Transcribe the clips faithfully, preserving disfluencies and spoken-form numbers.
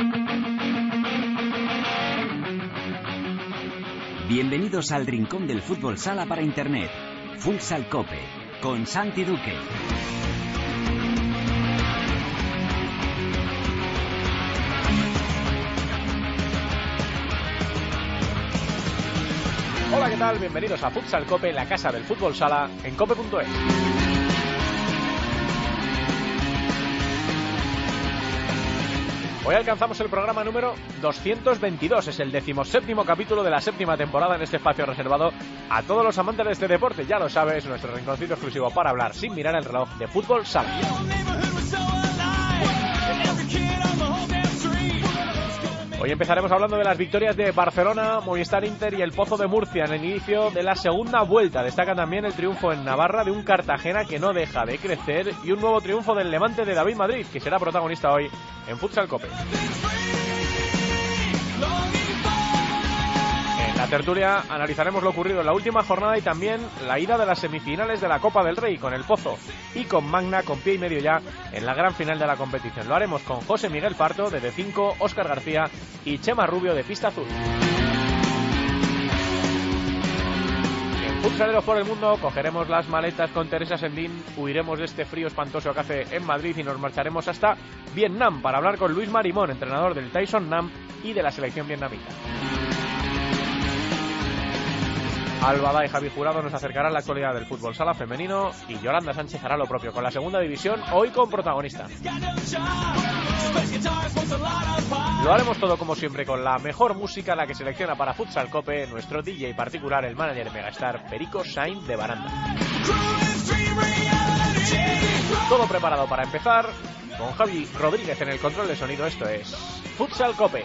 Bienvenidos al rincón del fútbol sala para internet. Futsal Cope, con Santi Duque. Hola, ¿qué tal? Bienvenidos a Futsal Cope, la casa del fútbol sala, en cope punto es. Hoy alcanzamos el programa número doscientos veintidós, es el decimoséptimo capítulo de la séptima temporada en este espacio reservado a todos los amantes de este deporte. Ya lo sabes, nuestro rinconcito exclusivo para hablar sin mirar el reloj de fútbol sala. Hoy empezaremos hablando de las victorias de Barcelona, Movistar Inter y el Pozo de Murcia en el inicio de la segunda vuelta. Destaca también el triunfo en Navarra de un Cartagena que no deja de crecer y un nuevo triunfo del Levante de David Madrid, que será protagonista hoy en Futsal Cope. En la tertulia analizaremos lo ocurrido en la última jornada y también la ida de las semifinales de la Copa del Rey con el Pozo y con Magna con pie y medio ya en la gran final de la competición. Lo haremos con José Miguel Parto de D cinco, Óscar García y Chema Rubio de Pista Azul. En Futsaleros por el Mundo cogeremos las maletas con Teresa Sendín, huiremos de este frío espantoso que hace en Madrid y nos marcharemos hasta Vietnam para hablar con Luis Marimón, entrenador del Tyson Nam y de la selección vietnamita. Alba y Javi Jurado nos acercarán la actualidad del fútbol sala femenino y Yolanda Sánchez hará lo propio con la segunda división, hoy con protagonista. Lo haremos todo como siempre con la mejor música, la que selecciona para Futsal Cope nuestro D J particular, el manager Megastar Perico Sainz de Baranda. Todo preparado para empezar, con Javi Rodríguez en el control de sonido. Esto es Futsal Cope.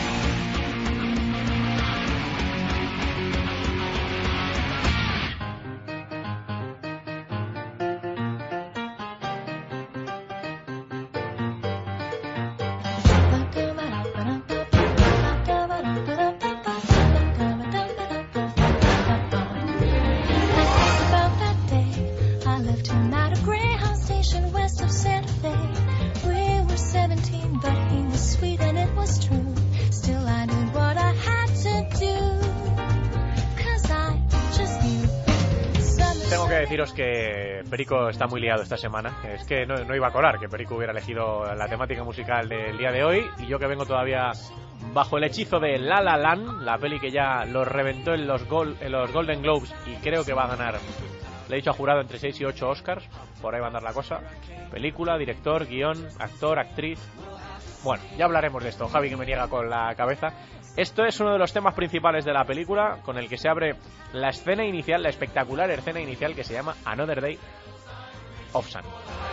Deciros que Perico está muy liado esta semana. Es que no, no iba a colar que Perico hubiera elegido la temática musical del día de hoy, y yo que vengo todavía bajo el hechizo de La La Land, la peli que ya lo reventó en los, gol, en los Golden Globes y creo que va a ganar, le he dicho a Jurado, entre seis y ocho Oscars, por ahí va a andar la cosa. Película, director, guión, actor, actriz. Bueno, ya hablaremos de esto. Javi que me niega con la cabeza. Esto es uno de los temas principales de la película, con el que se abre la escena inicial, la espectacular escena inicial que se llama Another Day of Sun.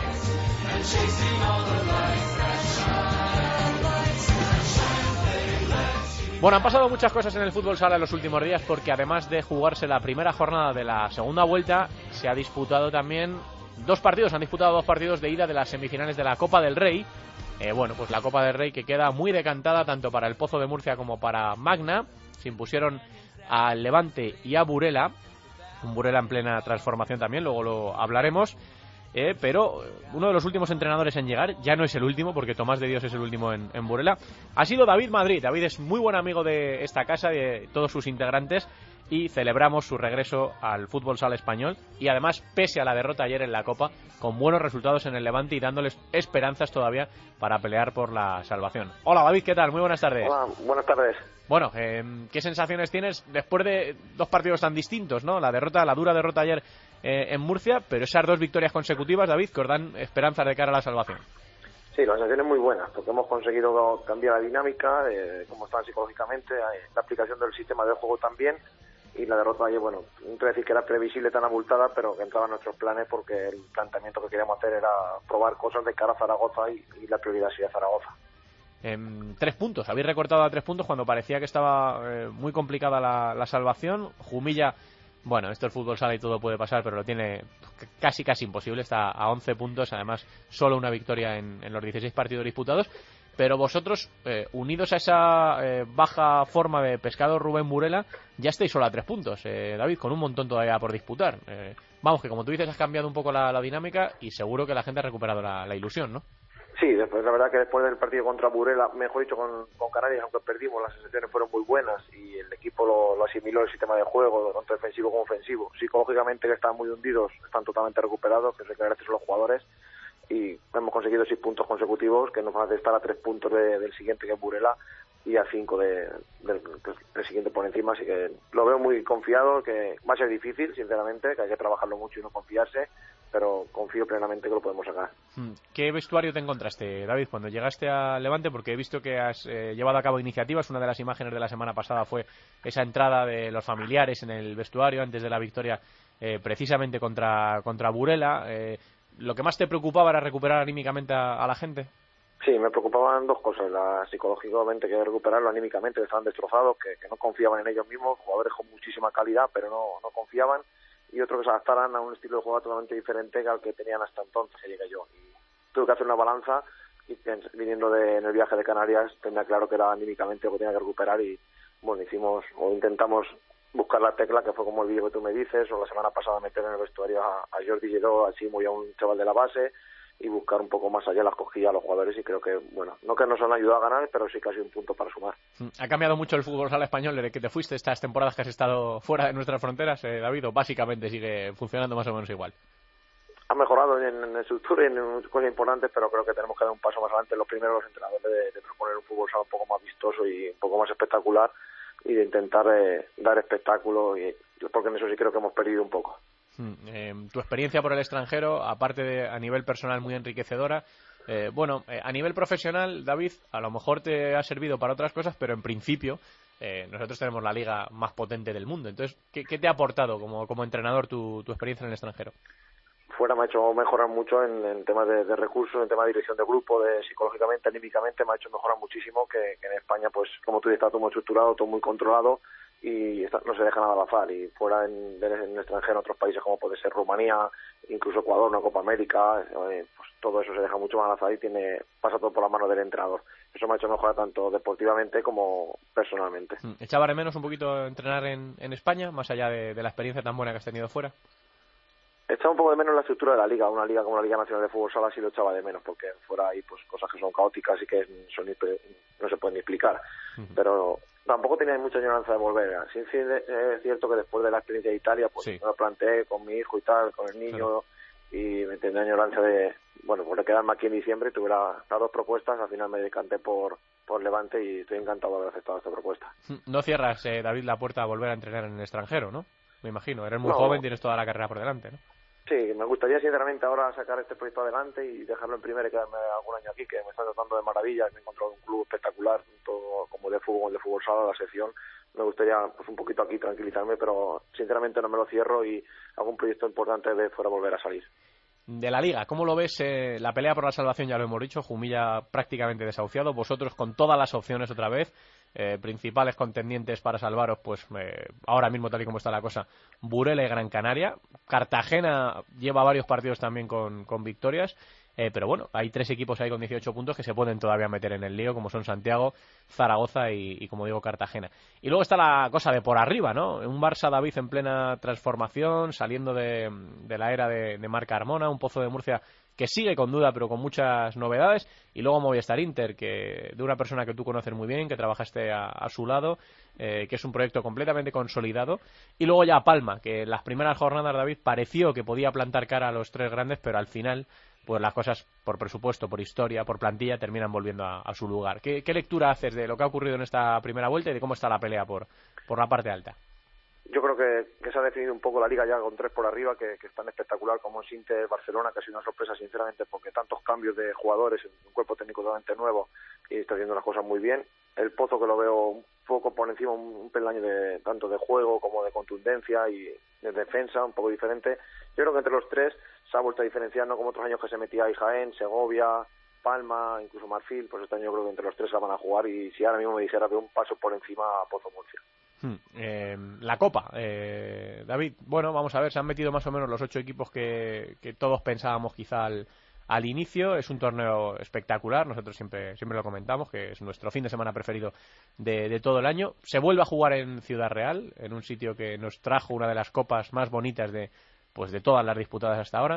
Bueno, han pasado muchas cosas en el fútbol sala en los últimos días, porque además de jugarse la primera jornada de la segunda vuelta, se ha disputado también dos partidos, han disputado dos partidos de ida de las semifinales de la Copa del Rey. Eh, bueno, pues la Copa del Rey que queda muy decantada tanto para el Pozo de Murcia como para Magna. Se impusieron al Levante y a Burela, un Burela en plena transformación también, luego lo hablaremos. Eh, pero uno de los últimos entrenadores en llegar, ya no es el último porque Tomás de Dios es el último en, en Burela, ha sido David Madrid. David es muy buen amigo de esta casa, de todos sus integrantes, y celebramos su regreso al fútbol sala español, y además pese a la derrota ayer en la Copa, con buenos resultados en el Levante y dándoles esperanzas todavía para pelear por la salvación. Hola David, ¿qué tal? Muy buenas tardes. Hola, buenas tardes. Bueno, eh, ¿qué sensaciones tienes después de dos partidos tan distintos, ¿no? La derrota, la dura derrota ayer eh, en Murcia, pero esas dos victorias consecutivas, David, que os dan esperanzas de cara a la salvación. Sí, las sensaciones muy buenas, porque hemos conseguido cambiar la dinámica, eh, cómo están psicológicamente, la aplicación del sistema de juego también, y la derrota ayer, bueno, no quiero decir que era previsible, tan abultada, pero que entraba en nuestros planes porque el planteamiento que queríamos hacer era probar cosas de cara a Zaragoza y, y la prioridad sería Zaragoza. Eh, tres puntos, habéis recortado a tres puntos cuando parecía que estaba eh, muy complicada la, la salvación. Jumilla, bueno, esto es fútbol sala y todo puede pasar, pero lo tiene casi casi imposible, está a once puntos, además solo una victoria en, en los dieciséis partidos disputados. Pero vosotros, eh, unidos a esa eh, baja forma de pescado Rubén Burela, ya estáis solo a tres puntos, eh, David, con un montón todavía por disputar. Eh, vamos, que como tú dices, has cambiado un poco la, la dinámica y seguro que la gente ha recuperado la, la ilusión, ¿no? Sí, después la verdad que después del partido contra Burela, mejor dicho con, con Canarias, aunque perdimos, las sensaciones fueron muy buenas y el equipo lo, lo asimiló el sistema de juego, tanto defensivo como ofensivo. Psicológicamente que están muy hundidos, están totalmente recuperados, que es que gracias a los jugadores, y hemos conseguido seis puntos consecutivos que nos van a estar a tres puntos de, del siguiente, que es Burela, y a cinco de, del, del siguiente por encima, así que lo veo muy confiado, que va a ser difícil, sinceramente, que hay que trabajarlo mucho y no confiarse, pero confío plenamente que lo podemos sacar. ¿Qué vestuario te encontraste, David, cuando llegaste a Levante? Porque he visto que has eh, llevado a cabo iniciativas. Una de las imágenes de la semana pasada fue esa entrada de los familiares en el vestuario antes de la victoria eh, precisamente contra, contra Burela. Eh, ¿Lo que más te preocupaba era recuperar anímicamente a, a la gente? Sí, me preocupaban dos cosas. La, psicológicamente, que recuperarlo anímicamente, que estaban destrozados, que, que no confiaban en ellos mismos, jugadores con muchísima calidad, pero no, no confiaban, y otro que se adaptaran a un estilo de juego totalmente diferente al que tenían hasta entonces que llegué yo. Y tuve que hacer una balanza y viniendo de, en el viaje de Canarias tenía claro que era anímicamente lo que tenía que recuperar y bueno, hicimos o intentamos buscar la tecla, que fue como el vídeo que tú me dices, o la semana pasada meter en el vestuario a, a Jordi Lledó, así muy a un chaval de la base, y buscar un poco más allá las cosquillas a los jugadores, y creo que, bueno, no que nos han ayudado a ganar, pero sí casi un punto para sumar. ¿Ha cambiado mucho el fútbol sala español desde que te fuiste estas temporadas que has estado fuera de nuestras fronteras, eh, David, o básicamente sigue funcionando más o menos igual? Ha mejorado en, en estructura y en cosas importantes, pero creo que tenemos que dar un paso más adelante. Los primeros los entrenadores de, de proponer un fútbol sala un poco más vistoso y un poco más espectacular, y de intentar eh, dar espectáculo, y porque en eso sí creo que hemos perdido un poco. Eh, tu experiencia por el extranjero, aparte de a nivel personal muy enriquecedora, eh, bueno, eh, a nivel profesional, David, a lo mejor te ha servido para otras cosas, pero en principio eh, nosotros tenemos la liga más potente del mundo. Entonces, ¿qué, qué te ha aportado como, como entrenador tu, tu experiencia en el extranjero? Fuera me ha hecho mejorar mucho en, en temas de, de recursos, en temas de dirección de grupo, de psicológicamente, anímicamente, me ha hecho mejorar muchísimo, que, que en España, pues como tú dices, está todo muy estructurado, todo muy controlado, y está, no se deja nada al azar. Y fuera en, en el extranjero, en otros países como puede ser Rumanía, incluso Ecuador, una Copa América, eh, pues todo eso se deja mucho más al azar y tiene, pasa todo por la mano del entrenador. Eso me ha hecho mejorar tanto deportivamente como personalmente. ¿Echaba de menos un poquito entrenar en, en España, más allá de, de la experiencia tan buena que has tenido fuera? Echaba un poco de menos la estructura de la liga, una liga como la Liga Nacional de Fútbol Sala sí lo echaba de menos, porque fuera hay pues cosas que son caóticas y que son, no se pueden ni explicar, uh-huh. Pero tampoco tenía mucha añoranza de volver. Sí, sí, es cierto que después de la experiencia de Italia, pues sí, me lo planteé con mi hijo y tal, con el niño, claro. Y me tenía añoranza de, bueno, pues de quedarme aquí en diciembre, y tuve la, las dos propuestas, al final me decanté por, por Levante y estoy encantado de haber aceptado esta propuesta. No cierras, eh, David, la puerta a volver a entrenar en el extranjero, ¿no? Me imagino, eres muy no. joven, tienes toda la carrera por delante, ¿no? Sí, me gustaría sinceramente ahora sacar este proyecto adelante y dejarlo en primera y quedarme algún año aquí, que me está tratando de maravilla. Me he encontrado un club espectacular, tanto como de fútbol como de fútbol sala, la sección. Me gustaría pues un poquito aquí tranquilizarme, pero sinceramente no me lo cierro y algún proyecto importante de fuera volver a salir. De la Liga, ¿cómo lo ves? Eh, la pelea por la salvación ya lo hemos dicho, Jumilla prácticamente desahuciado, vosotros con todas las opciones otra vez, eh, principales contendientes para salvaros, pues eh, ahora mismo tal y como está la cosa, Burela y Gran Canaria. Cartagena lleva varios partidos también con, con victorias, eh, pero bueno, hay tres equipos ahí con dieciocho puntos que se pueden todavía meter en el lío, como son Santiago, Zaragoza y, y como digo, Cartagena. Y luego está la cosa de por arriba, ¿no? Un Barça David en plena transformación, saliendo de, de la era de, de Marc Carmona, un Pozo de Murcia que sigue con duda pero con muchas novedades, y luego Movistar Inter, que de una persona que tú conoces muy bien, que trabajaste a, a su lado, eh, que es un proyecto completamente consolidado, y luego ya Palma, que en las primeras jornadas, David, pareció que podía plantar cara a los tres grandes, pero al final pues las cosas, por presupuesto, por historia, por plantilla, terminan volviendo a, a su lugar. ¿Qué, ¿Qué lectura haces de lo que ha ocurrido en esta primera vuelta y de cómo está la pelea por, por la parte alta? Yo creo que, que se ha definido un poco la liga ya con tres por arriba, que, que es tan espectacular como es Inter, Barcelona, que ha sido una sorpresa sinceramente, porque tantos cambios de jugadores, un cuerpo técnico totalmente nuevo, y está haciendo las cosas muy bien. El Pozo, que lo veo un poco por encima, un, un peldaño de tanto de juego como de contundencia y de defensa, un poco diferente. Yo creo que entre los tres se ha vuelto a diferenciar, no como otros años que se metía ahí Jaén, Segovia, Palma, incluso Marfil. Pues este año yo creo que entre los tres se van a jugar, y si ahora mismo me dijera de un paso por encima a Pozo Murcia. Hmm, eh, la Copa, eh, David, bueno, vamos a ver, se han metido más o menos los ocho equipos que, que todos pensábamos quizá al, al inicio. Es un torneo espectacular, nosotros siempre siempre lo comentamos, que es nuestro fin de semana preferido de, de todo el año. Se vuelve a jugar en Ciudad Real, en un sitio que nos trajo una de las copas más bonitas de, pues de todas las disputadas hasta ahora.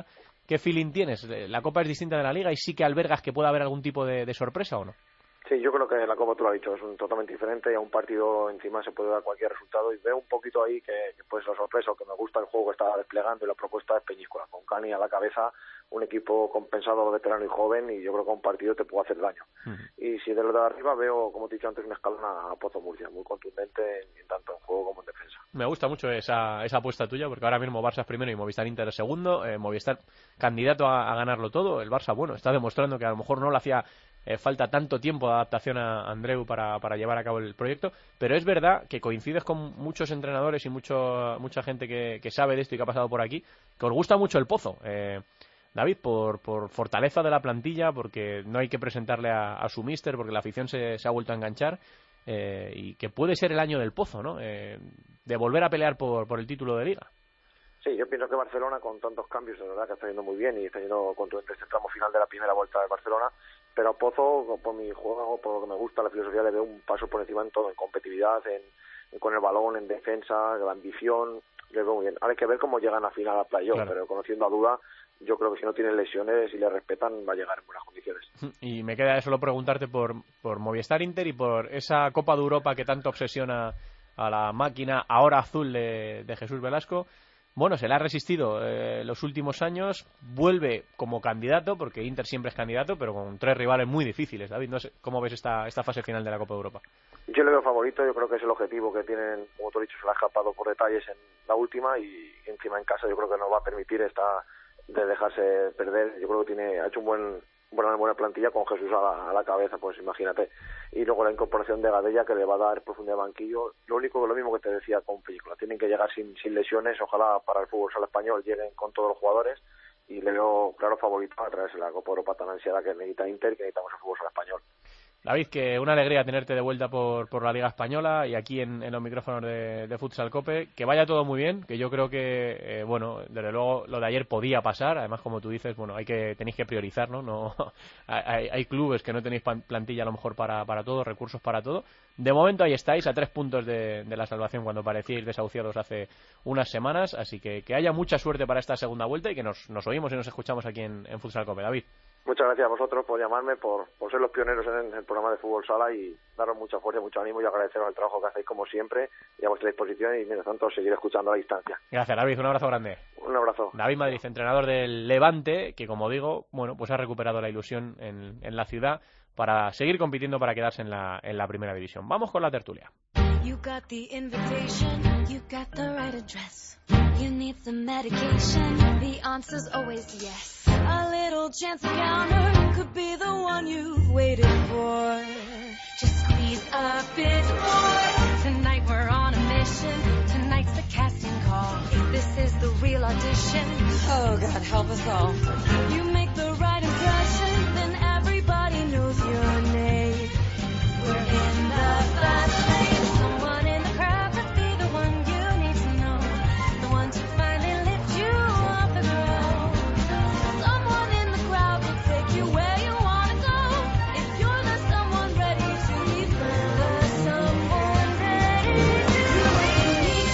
¿qué feeling tienes? ¿La Copa es distinta de la Liga y sí que albergas que pueda haber algún tipo de, de sorpresa o no? Sí, yo creo que la Copa, tú lo has dicho, es un totalmente diferente y a un partido encima se puede dar cualquier resultado y veo un poquito ahí que, que puede ser sorpresa o que me gusta el juego que está desplegando y la propuesta de Peñíscola, con Cani a la cabeza, un equipo compensado, veterano y joven, y yo creo que un partido te puede hacer daño. Uh-huh. Y si de lo de arriba veo, como te he dicho antes, una escalón a Pozo Murcia, muy contundente en, tanto en juego como en defensa. Me gusta mucho esa, esa apuesta tuya, porque ahora mismo Barça es primero y Movistar Inter es segundo, eh, Movistar candidato a, a ganarlo todo, el Barça, bueno, está demostrando que a lo mejor no le hacía eh, falta tanto tiempo de adaptación a Andreu para, para llevar a cabo el proyecto, pero es verdad que coincides con muchos entrenadores y mucho, mucha gente que, que sabe de esto y que ha pasado por aquí, que os gusta mucho el Pozo, eh, David, por, por fortaleza de la plantilla, porque no hay que presentarle a, a su míster, porque la afición se, se ha vuelto a enganchar, eh, y que puede ser el año del Pozo, ¿no? Eh, de volver a pelear por, por el título de Liga. Sí, yo pienso que Barcelona, con tantos cambios, de verdad que está yendo muy bien y está yendo contundente este tramo final de la primera vuelta de Barcelona, pero a Pozo, por mi juego, por lo que me gusta la filosofía, le veo un paso por encima en todo, en competitividad, en, en con el balón, en defensa, la ambición, le veo muy bien. Ahora hay que ver cómo llegan a final a playoff, claro. Pero conociendo a Duda, yo creo que si no tienen lesiones y le respetan, va a llegar en buenas condiciones. Y me queda solo preguntarte por, por Movistar Inter y por esa Copa de Europa que tanto obsesiona a la máquina ahora azul de, de Jesús Velasco. Bueno, se le ha resistido eh, los últimos años, vuelve como candidato, porque Inter siempre es candidato, pero con tres rivales muy difíciles. David, no sé, ¿cómo ves esta, esta fase final de la Copa de Europa? Yo le veo favorito, yo creo que es el objetivo que tienen, como tú has dicho, se le ha escapado por detalles en la última y encima en casa yo creo que nos va a permitir esta de dejarse perder. Yo creo que tiene ha hecho un buen buena, buena plantilla con Jesús a la, a la cabeza, pues imagínate. Y luego la incorporación de Gadella, que le va a dar profundidad de banquillo. Lo único, lo mismo que te decía con Película, tienen que llegar sin, sin lesiones, ojalá para el fútbol sala español lleguen con todos los jugadores, y le veo claro favorito a través de la Copa Europa tan ansiada que necesita Inter y que necesitamos el fútbol sala español. David, que una alegría tenerte de vuelta por, por la Liga Española y aquí en, en los micrófonos de, de Futsal Cope. Que vaya todo muy bien, que yo creo que, eh, bueno, desde luego lo de ayer podía pasar. Además, como tú dices, bueno, hay que tenéis que priorizar, ¿no? no hay, hay clubes que no tenéis plantilla a lo mejor para, para todo, recursos para todo. De momento ahí estáis, a tres puntos de, de la salvación cuando parecíais desahuciados hace unas semanas. Así que que haya mucha suerte para esta segunda vuelta y que nos, nos oímos y nos escuchamos aquí en, en Futsal Cope. David. Muchas gracias a vosotros por llamarme, por, por ser los pioneros en el programa de Fútbol Sala y daros mucha fuerza, mucho ánimo y agradeceros el trabajo que hacéis como siempre y a vuestra disposición y, mientras tanto, seguir escuchando a la distancia. Gracias, David. Un abrazo grande. Un abrazo. David Madrid, entrenador del Levante, que, como digo, bueno, pues ha recuperado la ilusión en, en la ciudad para seguir compitiendo para quedarse en la, en la primera división. Vamos con la tertulia. You got the invitation, you got the right address. You need some medication, the answer's always yes. A little chance encounter could be the one you've waited for. Just squeeze a bit more. Tonight we're on a mission. Tonight's the casting call. This is the real audition. Oh, God, help us all. You make the right impression, then everybody knows your name. We're in the fast lane. Someone in the crowd could be the one you need to know. The one to finally lift you off the ground. Someone in the crowd will take you where you want to go. If you're the someone ready to leave, the someone ready to leave.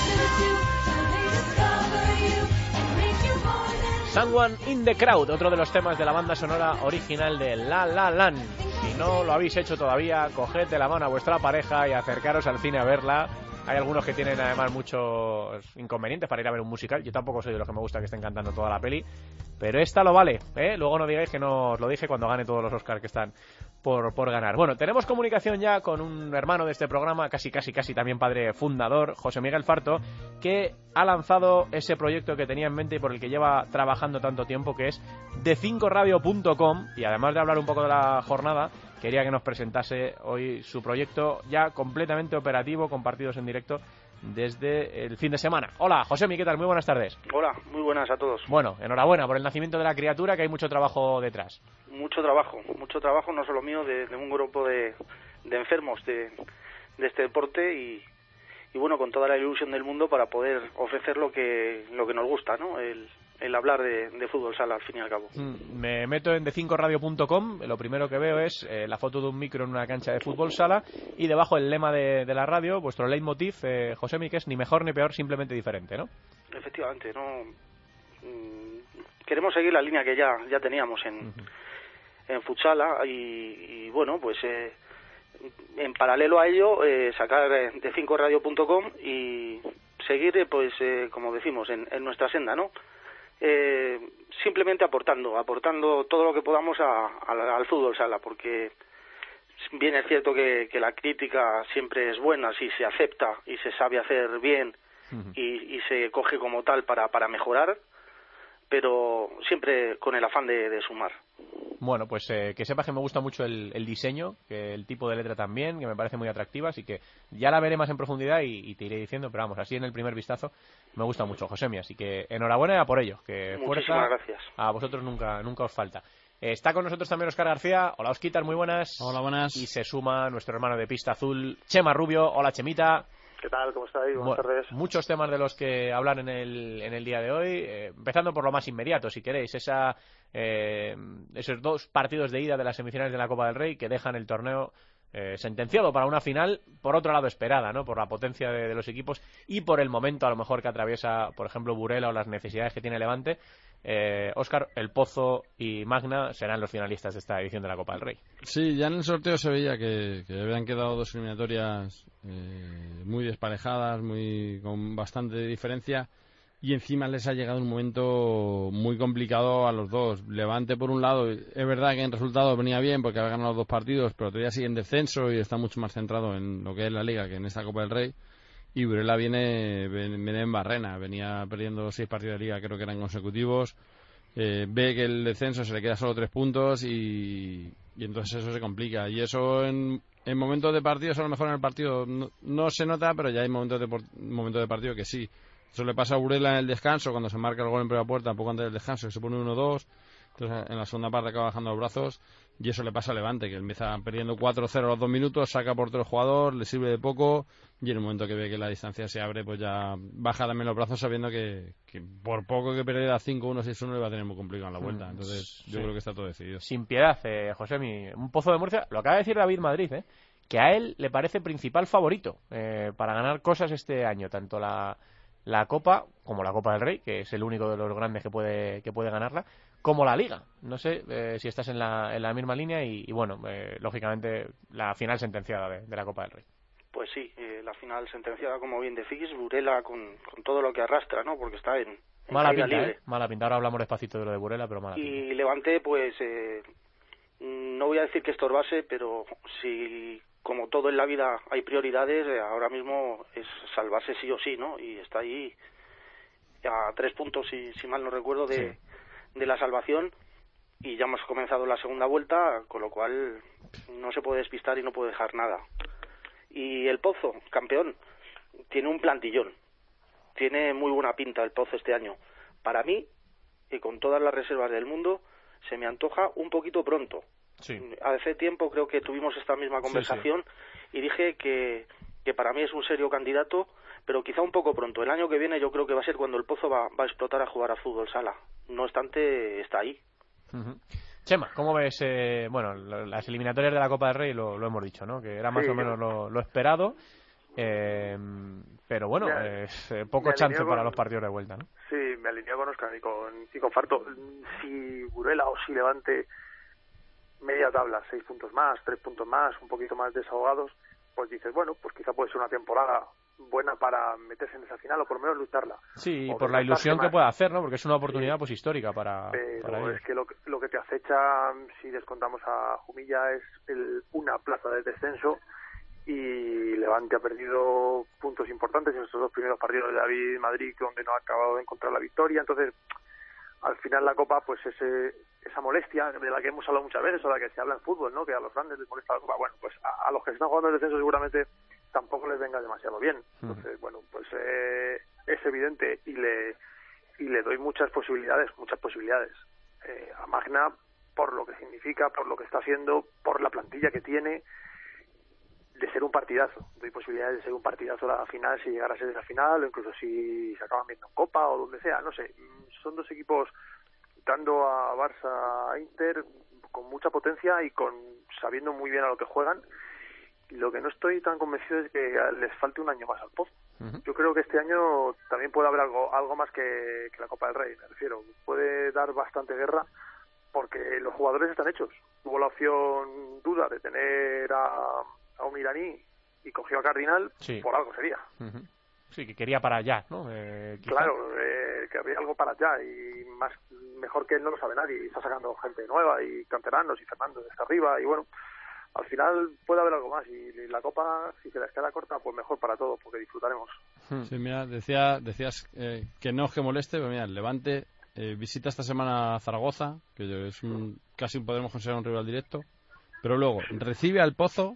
Discover you and make you more than Someone in the Crowd, otro de los temas de la banda sonora original de La La Land. Si no lo habéis hecho todavía, coged de la mano a vuestra pareja y acercaros al cine a verla. Hay algunos que tienen además muchos inconvenientes para ir a ver un musical. Yo tampoco soy de los que me gusta que estén cantando toda la peli, pero esta lo vale, ¿eh? Luego no digáis que no os lo dije cuando gane todos los Oscars que están por, por ganar. Bueno, tenemos comunicación ya con un hermano de este programa, casi casi casi también padre fundador, José Miguel Farto, que ha lanzado ese proyecto que tenía en mente y por el que lleva trabajando tanto tiempo, que es de cinco radio punto com, y además de hablar un poco de la jornada, quería que nos presentase hoy su proyecto ya completamente operativo, con partidos en directo desde el fin de semana. Hola, Josemi, ¿qué tal? Muy buenas tardes. Hola, muy buenas a todos. Bueno, enhorabuena por el nacimiento de la criatura, que hay mucho trabajo detrás. Mucho trabajo, mucho trabajo, no solo mío, de, de un grupo de, de enfermos de, de este deporte y, y bueno, con toda la ilusión del mundo para poder ofrecer lo que lo que nos gusta, ¿no? El, el hablar de, de fútbol sala, al fin y al cabo. Me meto en de cinco radio punto com, lo primero que veo es eh, la foto de un micro en una cancha de fútbol sala y debajo el lema de, de la radio, vuestro leitmotiv, eh, Josemi, que es ni mejor ni peor, simplemente diferente, ¿no? Efectivamente, no queremos seguir la línea que ya ya teníamos en, uh-huh. en Futsala y, y bueno, pues eh, en paralelo a ello eh, sacar de cinco radio punto com y seguir, eh, pues eh, como decimos, en, en nuestra senda, ¿no? Eh, simplemente aportando, aportando todo lo que podamos a, a, al fútbol sala, porque bien es cierto que, que la crítica siempre es buena si se acepta y se sabe hacer bien uh-huh. y, y se coge como tal para, para mejorar, pero siempre con el afán de, de sumar. Bueno, pues eh, que sepas que me gusta mucho el, el diseño, que el tipo de letra también, que me parece muy atractiva, así que ya la veré más en profundidad y, y te iré diciendo, pero vamos, así en el primer vistazo me gusta mucho, Josemi, así que enhorabuena por ello, que muchísimas fuerza gracias. A vosotros nunca nunca os falta. Eh, está con nosotros también Óscar García. Hola, Osquitar, muy buenas. Hola, buenas. Y se suma nuestro hermano de pista azul, Chema Rubio. Hola, Chemita. ¿Qué tal? ¿Cómo estáis? Buenas Bueno, tardes. muchos temas de los que hablar en el, en el día de hoy, eh, empezando por lo más inmediato, si queréis, esa, eh, esos dos partidos de ida de las semifinales de la Copa del Rey que dejan el torneo eh, sentenciado para una final, por otro lado esperada, ¿no? Por la potencia de, de los equipos y por el momento a lo mejor que atraviesa, por ejemplo, Burela o las necesidades que tiene Levante. Eh, Óscar, El Pozo y Magna serán los finalistas de esta edición de la Copa del Rey. Sí, ya en el sorteo se veía que, que habían quedado dos eliminatorias eh, muy desparejadas, muy con bastante diferencia, y encima les ha llegado un momento muy complicado a los dos. Levante, por un lado, es verdad que en resultado venía bien porque había ganado los dos partidos, pero todavía sigue en descenso y está mucho más centrado en lo que es la Liga que en esta Copa del Rey. Y Burela viene, viene en barrena, venía perdiendo seis partidos de Liga, creo que eran consecutivos. Eh, ve que el descenso se le queda solo tres puntos y, y entonces eso se complica. Y eso en, en momentos de partido, a lo mejor en el partido no, no se nota, pero ya hay momentos de, momentos de partido que sí. Eso le pasa a Burela en el descanso, cuando se marca el gol en primera puerta, poco antes del descanso, que se pone uno dos. Entonces en la segunda parte acaba bajando los brazos. Y eso le pasa a Levante, que empieza perdiendo cuatro cero a los dos minutos, saca por otro jugador, le sirve de poco, y en el momento que ve que la distancia se abre, pues ya baja también los brazos sabiendo que, que por poco que perdiera cinco uno seis uno le va a tener muy complicado en la vuelta. Entonces yo sí. creo que está todo decidido. Sin piedad, eh, Josemi, un Pozo de Murcia, lo acaba de decir David Madrid, eh, que a él le parece principal favorito eh, para ganar cosas este año, tanto la, la Copa como la Copa del Rey, que es el único de los grandes que puede, que puede ganarla, como la Liga. No sé eh, si estás en la, en la misma línea y, y bueno, eh, lógicamente la final sentenciada de, de la Copa del Rey. Pues sí, eh, la final sentenciada, como bien decís, Burela con, con todo lo que arrastra, ¿no? Porque está en, en mala pinta, libre. ¿eh? Mala pinta. Ahora hablamos despacito de lo de Burela, pero mala y pinta. Y Levante, pues, eh, no voy a decir que estorbase, pero si, como todo en la vida, hay prioridades, eh, ahora mismo es salvarse sí o sí, ¿no? Y está ahí a tres puntos, si, si mal no recuerdo, de... Sí. de la salvación, y ya hemos comenzado la segunda vuelta, con lo cual no se puede despistar y no puede dejar nada. Y el Pozo, campeón, tiene un plantillón, tiene muy buena pinta el Pozo este año. Para mí, y con todas las reservas del mundo, se me antoja un poquito pronto. Sí. Hace tiempo creo que tuvimos esta misma conversación, sí, sí. y dije que, que para mí es un serio candidato, pero quizá un poco pronto. El año que viene yo creo que va a ser cuando el Pozo va, va a explotar a jugar a fútbol sala. No obstante, está ahí. Uh-huh. Chema, ¿cómo ves? Eh, bueno, las eliminatorias de la Copa del Rey lo, lo hemos dicho, ¿no? Que era más sí, o menos lo, lo esperado, eh, pero bueno, me, es eh, poco chance con, para los partidos de vuelta, ¿no? Sí, me alineo con Óscar y con, y con Farto. Si Burela o si Levante media tabla, seis puntos más, tres puntos más, un poquito más desahogados, pues dices, bueno, pues quizá puede ser una temporada buena para meterse en esa final o por lo menos lucharla. Sí, y por la ilusión más que pueda hacer, ¿no? Porque es una oportunidad sí. pues histórica para, Pero para ellos. Es que lo, lo que te acecha, si descontamos a Jumilla, es el, una plaza de descenso, y Levante ha perdido puntos importantes en estos dos primeros partidos de David Madrid, donde no ha acabado de encontrar la victoria. Entonces, al final la Copa, pues ese, esa molestia de la que hemos hablado muchas veces, o la que se habla en fútbol, ¿no? Que a los grandes les molesta la Copa. Bueno, pues a, a los que están jugando el descenso seguramente tampoco les venga demasiado bien. Entonces, uh-huh. bueno, pues eh, es evidente y le y le doy muchas posibilidades, muchas posibilidades eh, a Magna, por lo que significa, por lo que está haciendo, por la plantilla que tiene, de ser un partidazo. Doy posibilidades de ser un partidazo a la final, si llegara a ser esa final, o incluso si se acaban viendo en Copa o donde sea, no sé. Son dos equipos dando a Barça, a Inter, con mucha potencia y con sabiendo muy bien a lo que juegan. Lo que no estoy tan convencido es que les falte un año más al Pozo. Uh-huh. Yo creo que este año también puede haber algo algo más que, que la Copa del Rey, me refiero. Puede dar bastante guerra porque los jugadores están hechos. Tuvo la opción duda de tener a, a un iraní y cogió a Cardinal, sí. Por algo sería. Uh-huh. Sí, que quería para allá, ¿no? Eh, claro, eh, que había algo para allá y más mejor que él no lo sabe nadie. Y está sacando gente nueva y canteranos y Fernando desde arriba y bueno, al final puede haber algo más y la Copa, si se les queda corta, pues mejor para todos porque disfrutaremos. Sí, mira, decía, decías eh, que no es que moleste, pero mira, el Levante eh, visita esta semana a Zaragoza, que es un, casi podemos considerar un rival directo, pero luego recibe al Pozo,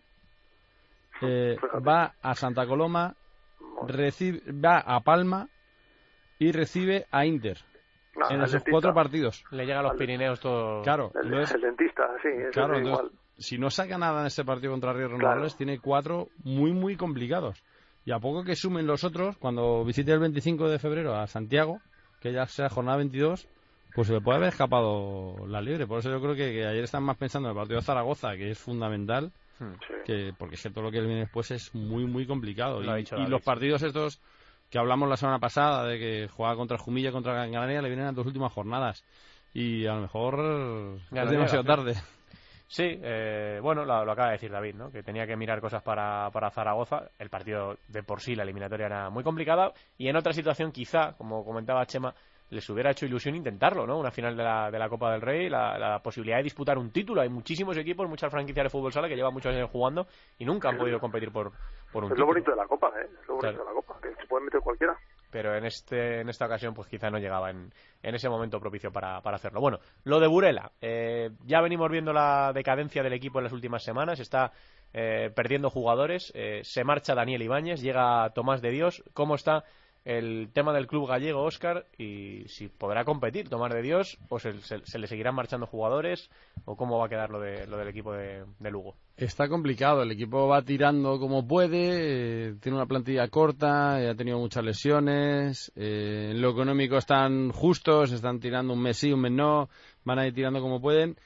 eh, va a Santa Coloma, recibe, va a Palma y recibe a Inter. No, en esos dentista. Cuatro partidos. Le llega a los al, Pirineos todo. Claro, el, entonces, el dentista, sí, eso claro, es entonces, igual. Si no saca nada en este partido contra Ríos Renovables, claro. Tiene cuatro muy, muy complicados. Y a poco que sumen los otros, cuando visite el veinticinco de febrero a Santiago, que ya sea jornada veintidós, pues se le puede haber escapado la libre. Por eso yo creo que, que ayer están más pensando en el partido de Zaragoza, que es fundamental, sí. que porque es que todo lo que viene después es muy, muy complicado. Lo y y los partidos estos que hablamos la semana pasada, de que juega contra Jumilla, contra Gran Canaria, le vienen a las dos últimas jornadas. Y a lo mejor ya es demasiado llega, tarde. Sí, eh, bueno, lo, lo acaba de decir David, ¿no? Que tenía que mirar cosas para, para Zaragoza. El partido de por sí, la eliminatoria era muy complicada. Y en otra situación, quizá, como comentaba Chema, les hubiera hecho ilusión intentarlo, ¿no? Una final de la, de la Copa del Rey, la, la posibilidad de disputar un título. Hay muchísimos equipos, muchas franquicias de fútbol sala que llevan muchos años jugando y nunca han podido competir por, por un es título. Es lo bonito de la Copa, ¿eh? Es lo bonito claro. de la Copa, que se puede meter cualquiera. Pero en este en esta ocasión pues quizá no llegaba en, en ese momento propicio para, para hacerlo. Bueno, lo de Burela, eh, ya venimos viendo la decadencia del equipo en las últimas semanas, está eh, perdiendo jugadores, eh, se marcha Daniel Ibáñez, llega Tomás de Dios. ¿Cómo está el tema del club gallego, Óscar? Y si podrá competir Tomás de Dios, o se, se, se le seguirán marchando jugadores, o cómo va a quedar lo, de, lo del equipo de, de Lugo. Está complicado, el equipo va tirando como puede, eh, tiene una plantilla corta, eh, ha tenido muchas lesiones, eh, en lo económico están justos, están tirando un mes sí, un mes no, van a ir tirando como pueden.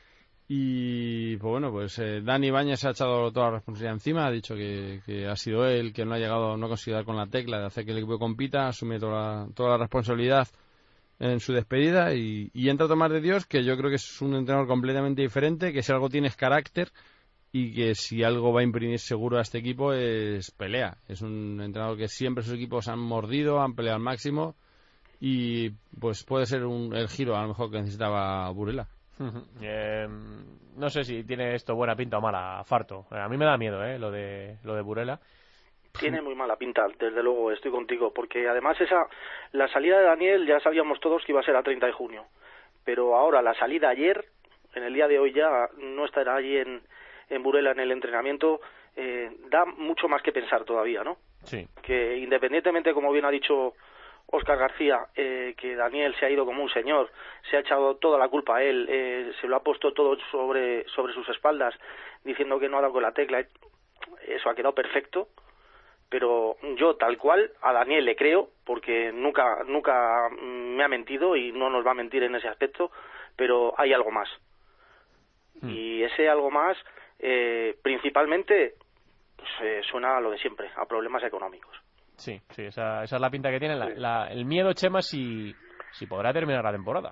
Y pues bueno, pues eh, Dani Ibáñez se ha echado toda la responsabilidad encima, ha dicho que, que ha sido él, que no ha llegado, no ha conseguido dar con la tecla de hacer que el equipo compita, asume toda la, toda la responsabilidad en su despedida y, y entra Tomás de Dios, que yo creo que es un entrenador completamente diferente, que si algo tiene es carácter y que si algo va a imprimir seguro a este equipo es pelea. Es un entrenador que siempre sus equipos han mordido, han peleado al máximo y pues puede ser un, el giro a lo mejor que necesitaba Burela. Eh, no sé si tiene esto buena pinta o mala, Farto. A mí me da miedo, ¿eh? Lo de lo de Burela. Tiene muy mala pinta, desde luego, estoy contigo, porque además esa la salida de Daniel ya sabíamos todos que iba a ser a treinta de junio, pero ahora la salida ayer, en el día de hoy ya no estará allí en, en Burela en el entrenamiento, eh, da mucho más que pensar todavía, ¿no? Sí. Que independientemente, como bien ha dicho Óscar García, eh, que Daniel se ha ido como un señor, se ha echado toda la culpa a él, eh, se lo ha puesto todo sobre sobre sus espaldas, diciendo que no ha dado con la tecla, eso ha quedado perfecto, pero yo tal cual a Daniel le creo, porque nunca nunca me ha mentido y no nos va a mentir en ese aspecto, pero hay algo más. Mm. Y ese algo más, eh, principalmente, pues, eh, suena a lo de siempre, a problemas económicos. Sí, sí, esa, esa es la pinta que tiene. La, la, el miedo, Chema, si, si podrá terminar la temporada.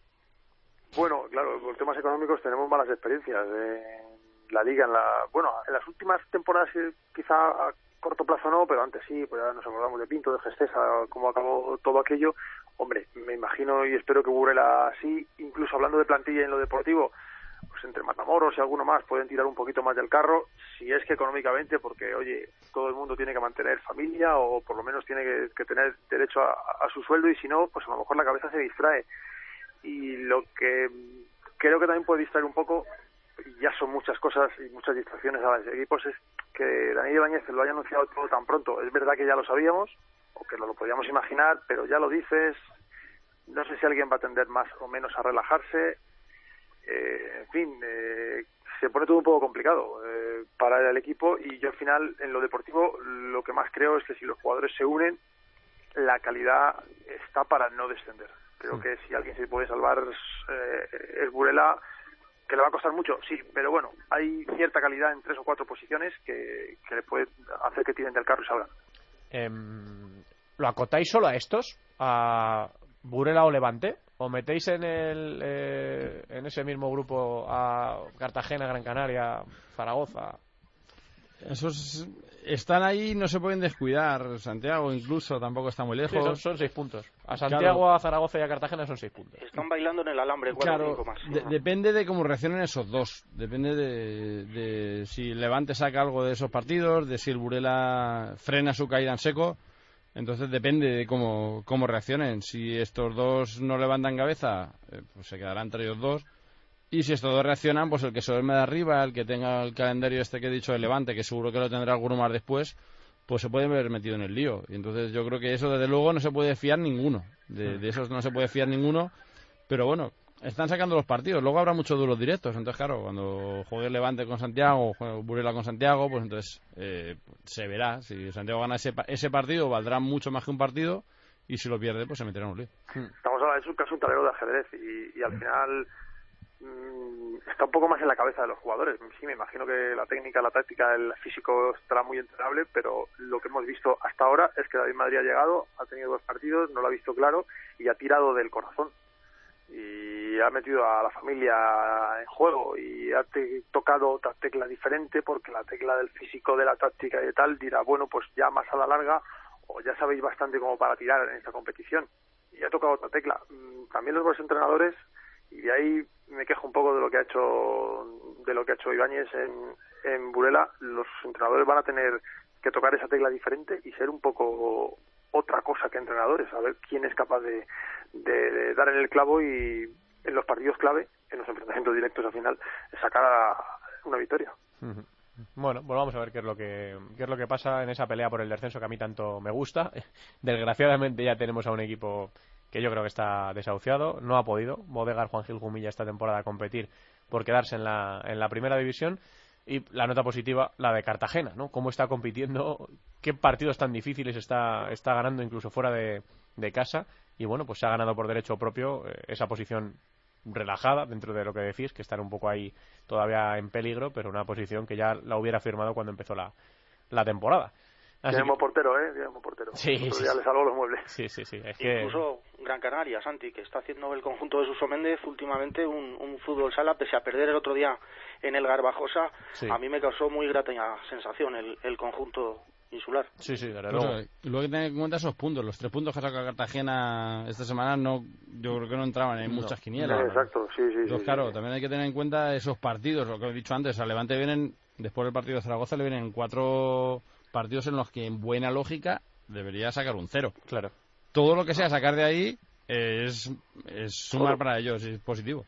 Bueno, claro, por temas económicos tenemos malas experiencias. Eh, la Liga, en la bueno, en las últimas temporadas quizá a corto plazo no, pero antes sí, pues ya nos acordamos de Pinto, de Gestesa, cómo acabó todo aquello. Hombre, me imagino y espero que Burela sí, incluso hablando de plantilla en lo deportivo, pues entre Matamoros y alguno más pueden tirar un poquito más del carro, si es que económicamente, porque oye, todo el mundo tiene que mantener familia o por lo menos tiene que, que tener derecho a, a su sueldo y si no, pues a lo mejor la cabeza se distrae. Y lo que creo que también puede distraer un poco, y ya son muchas cosas y muchas distracciones a los equipos, es que Daniel Ibáñez se lo haya anunciado todo tan pronto. Es verdad que ya lo sabíamos, o que lo, lo podíamos imaginar, pero ya lo dices, no sé si alguien va a tender más o menos a relajarse. Eh, en fin, eh, se pone todo un poco complicado eh, para el equipo y yo al final en lo deportivo lo que más creo es que si los jugadores se unen la calidad está para no descender. Creo que si alguien se puede salvar eh, es Burela, que le va a costar mucho, sí, pero bueno, hay cierta calidad en tres o cuatro posiciones que, que le puede hacer que tiren del carro y salgan. Eh, ¿Lo acotáis solo a estos? ¿A Burela o Levante? ¿O metéis en el eh, en ese mismo grupo a Cartagena, Gran Canaria, Zaragoza? Esos están ahí, no se pueden descuidar. Santiago incluso tampoco está muy lejos. Sí, son, son seis puntos. A Santiago, claro, a Zaragoza y a Cartagena son seis puntos. Están bailando en el alambre, cuatro claro, o cinco más. De, depende de cómo reaccionen esos dos. Depende de, de si Levante saca algo de esos partidos, de si el Burela frena su caída en seco. Entonces depende de cómo, cómo reaccionen. Si estos dos no levantan cabeza, eh, pues se quedarán entre ellos dos. Y si estos dos reaccionan, pues el que se duerme de arriba, el que tenga el calendario este que he dicho de Levante, que seguro que lo tendrá alguno más después, pues se puede ver metido en el lío. Y entonces yo creo que eso, desde luego, no se puede fiar ninguno. De, de esos no se puede fiar ninguno. Pero bueno, están sacando los partidos. Luego habrá muchos duros directos. Entonces, claro, cuando juegue Levante con Santiago, o juegue Burela con Santiago, pues entonces eh, se verá. Si Santiago gana ese, ese partido, valdrá mucho más que un partido. Y si lo pierde, pues se meterá en un lío. Estamos hablando, es un caso un tablero de ajedrez. Y, y al final está un poco más en la cabeza de los jugadores. Sí, me imagino que la técnica, la táctica, el físico estará muy entrenable, pero lo que hemos visto hasta ahora es que David Madrid ha llegado, ha tenido dos partidos, no lo ha visto claro y ha tirado del corazón. Y ha metido a la familia en juego y ha te tocado otra tecla diferente, porque la tecla del físico, de la táctica y de tal dirá, bueno, pues ya más a la larga, o ya sabéis bastante como para tirar en esta competición. Y ha tocado otra tecla. También los buenos entrenadores, y de ahí me quejo un poco de lo que ha hecho de lo que ha hecho Ibáñez en, en Burela. Los entrenadores van a tener que tocar esa tecla diferente y ser un poco otra cosa que entrenadores, a ver quién es capaz de, de, de dar en el clavo y en los partidos clave, en los enfrentamientos directos al final, sacar a una victoria. Uh-huh. Bueno, pues vamos a ver qué es lo que qué es lo que pasa en esa pelea por el descenso que a mí tanto me gusta. Desgraciadamente ya tenemos a un equipo que yo creo que está desahuciado, no ha podido Bodegar Juan Gil Gumilla esta temporada a competir por quedarse en la, en la primera división. Y la nota positiva, la de Cartagena, ¿no? Cómo está compitiendo, qué partidos tan difíciles está, está ganando incluso fuera de, de casa. Y bueno, pues se ha ganado por derecho propio eh, esa posición relajada, dentro de lo que decís, que están un poco ahí todavía en peligro, pero una posición que ya la hubiera firmado cuando empezó la, la temporada. Tenemos que... portero, ¿eh? Tenemos portero. Sí, sí, ya sí. le salvo los muebles. Sí, sí, sí. Es que... Incluso Gran Canaria, Santi, que está haciendo el conjunto de Suso Méndez últimamente un, un fútbol sala, pese a perder el otro día en el Garbajosa, sí. A mí me causó muy grata sensación el, el conjunto insular. Sí, sí, desde luego. luego. Y luego hay que tener en cuenta esos puntos. Los tres puntos que ha sacado Cartagena esta semana, no, yo creo que no entraban en no. muchas quinielas. No, exacto, sí, sí. Entonces, sí, claro, sí. también hay que tener en cuenta esos partidos, lo que he dicho antes. A Levante vienen, después del partido de Zaragoza, le vienen cuatro partidos en los que, en buena lógica, debería sacar un cero. Claro. Todo lo que sea sacar de ahí es, es sumar Todo. Para ellos, es positivo.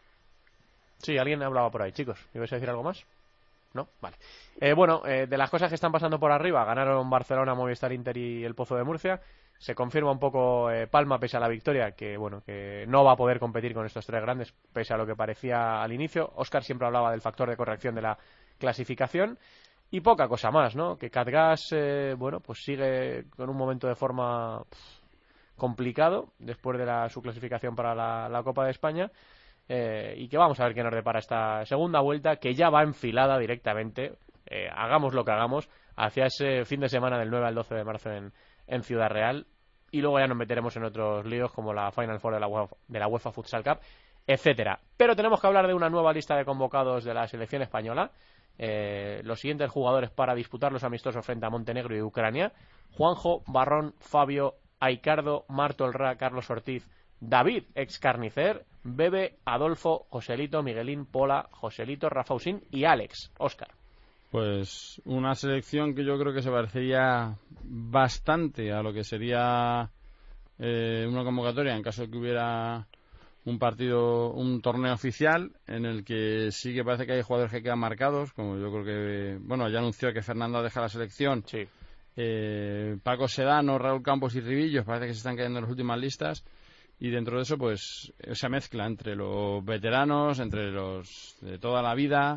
Sí, alguien hablaba por ahí, chicos. ¿Ibais a decir algo más? ¿No? Vale. Eh, bueno, eh, de las cosas que están pasando por arriba, ganaron Barcelona, Movistar Inter y el Pozo de Murcia. Se confirma un poco eh, Palma, pese a la victoria, que bueno, que no va a poder competir con estos tres grandes, pese a lo que parecía al inicio. Óscar siempre hablaba del factor de corrección de la clasificación. Y poca cosa más, ¿no? Que Catgas, eh, bueno, pues sigue con un momento de forma pff, complicado después de la, su clasificación para la, la Copa de España. Eh, y que vamos a ver qué nos depara esta segunda vuelta, que ya va enfilada directamente, eh, hagamos lo que hagamos, hacia ese fin de semana del nueve al doce de marzo en, en Ciudad Real, y luego ya nos meteremos en otros líos como la Final Four de la UEFA, de la UEFA Futsal Cup, etcétera. Pero tenemos que hablar de una nueva lista de convocados de la selección española. Eh, los siguientes jugadores para disputar los amistosos frente a Montenegro y Ucrania: Juanjo, Barrón, Fabio, Aicardo, Marto Olra, Carlos Ortiz, David, ex Carnicer, Bebe, Adolfo, Joselito, Miguelín, Pola, Joselito, Rafa Usín y Alex. Óscar. Pues una selección que yo creo que se parecería bastante a lo que sería eh, una convocatoria en caso de que hubiera un partido, un torneo oficial, en el que sí que parece que hay jugadores que quedan marcados, como yo creo que, bueno, ya anunció que Fernando deja la selección. Sí. Eh, Paco Sedano, Raúl Campos y Ribillos parece que se están cayendo en las últimas listas. Y dentro de eso, pues, esa mezcla entre los veteranos, entre los de toda la vida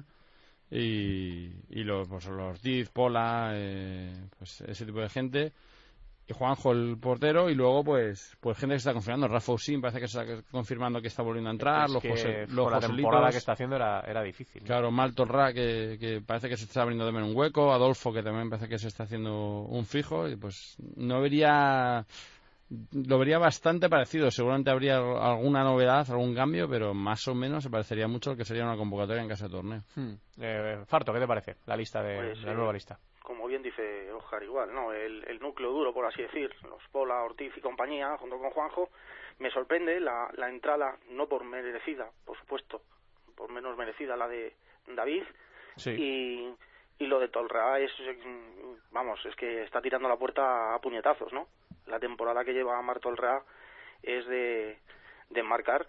y, y los, pues, los Ortiz, Pola, eh, pues ese tipo de gente. y Juanjo el portero, y luego pues pues gente que se está confirmando. Rafa Usín parece que se está confirmando que está volviendo a entrar. Es los que José, con los la Joselitos, temporada que está haciendo era, era difícil, ¿no? Claro, Mal Torra, que, que parece que se está abriendo también un hueco. Adolfo, que también parece que se está haciendo un fijo. Y pues no vería... Lo vería bastante parecido. Seguramente habría alguna novedad, algún cambio, pero más o menos se parecería mucho al que sería una convocatoria en casa de torneo. Hmm. Eh, Farto, ¿qué te parece la lista de Pues, la eh, nueva lista? Como bien dice Óscar, igual, ¿no? El, el núcleo duro, por así decir, los Pola, Ortiz y compañía, junto con Juanjo, me sorprende la, la entrada, no por merecida, por supuesto, por menos merecida la de David, Sí. y, y lo de Tolrea es, vamos, es que está tirando la puerta a puñetazos, ¿no? La temporada que lleva Marc Tolrea es de, de marcar,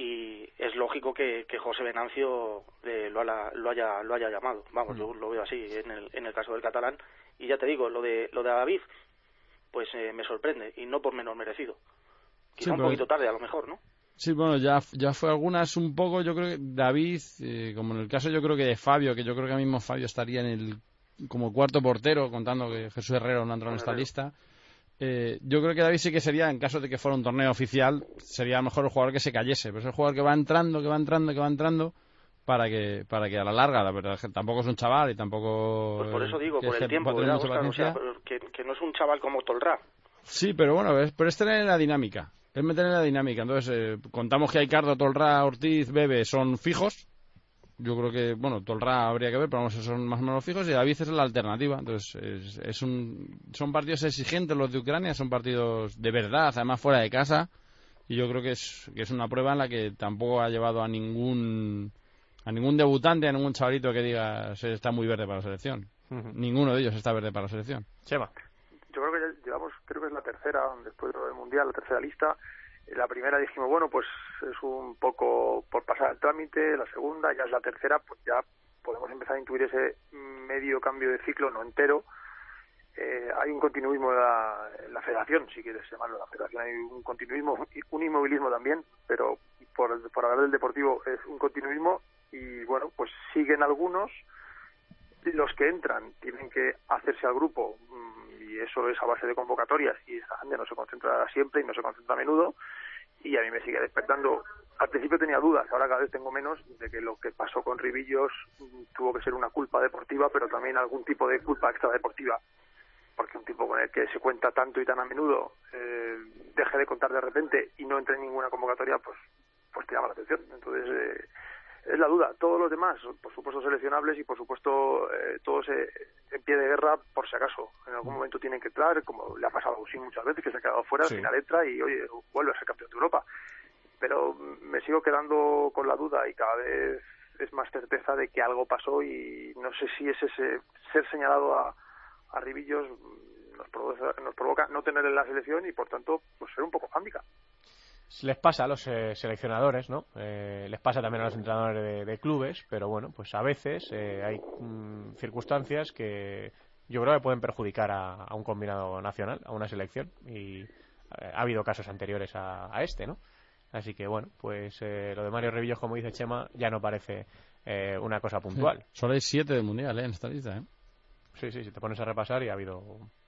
y es lógico que, que José Venancio eh, lo, haya, lo haya lo haya llamado. Vamos, yo lo veo así en el en el caso del catalán. Y ya te digo, lo de lo de David, pues eh, me sorprende, y no por menos merecido. Quizá Sí, un pero... poquito tarde, a lo mejor, ¿no? Sí, bueno, ya, ya fue algunas un poco. Yo creo que David, eh, como en el caso yo creo que de Fabio, que yo creo que ahora mismo Fabio estaría en el como cuarto portero, contando que Jesús Herrero no entró en esta lista. Eh, yo creo que David sí que sería, en caso de que fuera un torneo oficial, sería a lo mejor el jugador que se cayese, pero es el jugador que va entrando, que va entrando, que va entrando, para que para que a la larga, la verdad es que tampoco es un chaval y tampoco... Pues por eso digo, eh, por el tiempo, tener ya, mucha Oscar, o sea, paciencia. que, que no es un chaval como Tolrea. Sí, pero bueno, es, pero es tener la dinámica, es meter en la dinámica. Entonces, eh, contamos que Aicardo, Tolrea, Ortiz, Bebe son fijos. Yo creo que, bueno, Tolrea habría que ver, pero vamos, son más o menos fijos, y David es la alternativa. Entonces, es, es un, son partidos exigentes los de Ucrania, son partidos de verdad, además fuera de casa, y yo creo que es, que es una prueba en la que tampoco ha llevado a ningún a ningún debutante, a ningún chavalito que diga se está muy verde para la selección. Uh-huh. Ninguno de ellos está verde para la selección. Chema. Yo creo que ya llevamos, creo que es la tercera, después del Mundial, la tercera lista. La primera dijimos, bueno, pues es un poco por pasar el trámite. La segunda, ya es la tercera, pues ya podemos empezar a intuir ese medio cambio de ciclo, no entero. Eh, hay un continuismo en la, en la federación, si quieres llamarlo la federación, hay un continuismo, un inmovilismo también, pero por, por hablar del Deportivo es un continuismo, y bueno, pues siguen algunos. Los que entran tienen que hacerse al grupo, y eso es a base de convocatorias, y esa gente no se concentra siempre y no se concentra a menudo, y a mí me sigue despertando. Al principio tenía dudas, ahora cada vez tengo menos, de que lo que pasó con Ribillos tuvo que ser una culpa deportiva, pero también algún tipo de culpa extradeportiva, porque un tipo con el que se cuenta tanto y tan a menudo eh, deje de contar de repente y no entre en ninguna convocatoria, pues pues te llama la atención. Entonces eh, es la duda. Todos los demás, por supuesto, seleccionables, y por supuesto eh, todos eh, en pie de guerra por si acaso. En algún momento tienen que entrar, como le ha pasado a Usín muchas veces, que se ha quedado fuera, sí. Al final entra y, oye, vuelve a ser campeón de Europa. Pero me sigo quedando con la duda, y cada vez es más certeza de que algo pasó, y no sé si es ese ser señalado a, a Ribillos nos provoca, nos provoca no tener en la selección, y por tanto pues ser un poco hándicap. Les pasa a los eh, seleccionadores, ¿no? Eh, les pasa también a los entrenadores de, de clubes, pero bueno, pues a veces eh, hay mm, circunstancias que yo creo que pueden perjudicar a, a un combinado nacional, a una selección, y eh, ha habido casos anteriores a, a este, ¿no? Así que bueno, pues eh, lo de Mario Ribillos, como dice Chema, ya no parece eh, una cosa puntual. Sí. Solo hay siete del Mundial, ¿eh? En esta lista, ¿eh? Sí, sí, si te pones a repasar, y ha habido...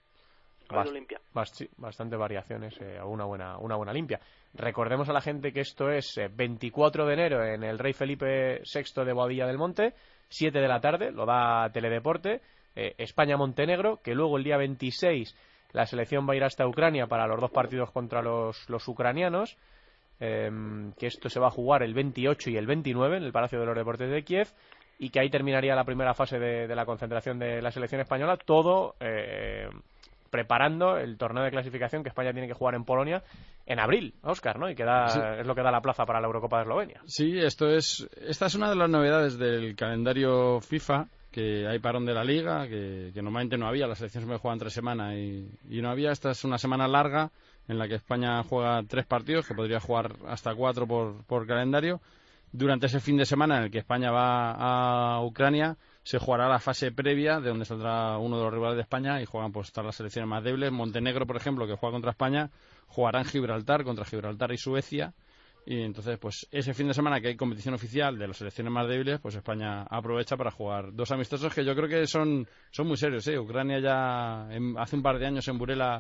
Bast limpia. Bast sí, bastante variaciones, eh, una buena una buena limpia. Recordemos a la gente que esto es eh, veinticuatro de enero en el Rey Felipe sexto de Boadilla del Monte, siete de la tarde, lo da Teledeporte, eh, España-Montenegro, que luego el día veintiséis la selección va a ir hasta Ucrania para los dos partidos contra los, los ucranianos, eh, que esto se va a jugar el veintiocho y el veintinueve en el Palacio de los Deportes de Kiev, y que ahí terminaría la primera fase de, de la concentración de la selección española, todo... Eh, preparando el torneo de clasificación que España tiene que jugar en Polonia en abril, Óscar, ¿no? Y que da, sí. es lo que da la plaza para la Eurocopa de Eslovenia. Sí, esto es, esta es una de las novedades del calendario FIFA, que hay parón de la Liga, que, que normalmente no había, las selecciones me juegan tres semanas y, y no había. Esta es una semana larga en la que España juega tres partidos, que podría jugar hasta cuatro por, por calendario. Durante ese fin de semana en el que España va a Ucrania, se jugará la fase previa, de donde saldrá uno de los rivales de España, y juegan pues todas las selecciones más débiles. Montenegro, por ejemplo, que juega contra España, jugará en Gibraltar, contra Gibraltar y Suecia, y entonces pues ese fin de semana que hay competición oficial de las selecciones más débiles, pues España aprovecha para jugar dos amistosos que yo creo que son, son muy serios, ¿eh? Ucrania ya en, hace un par de años en Burela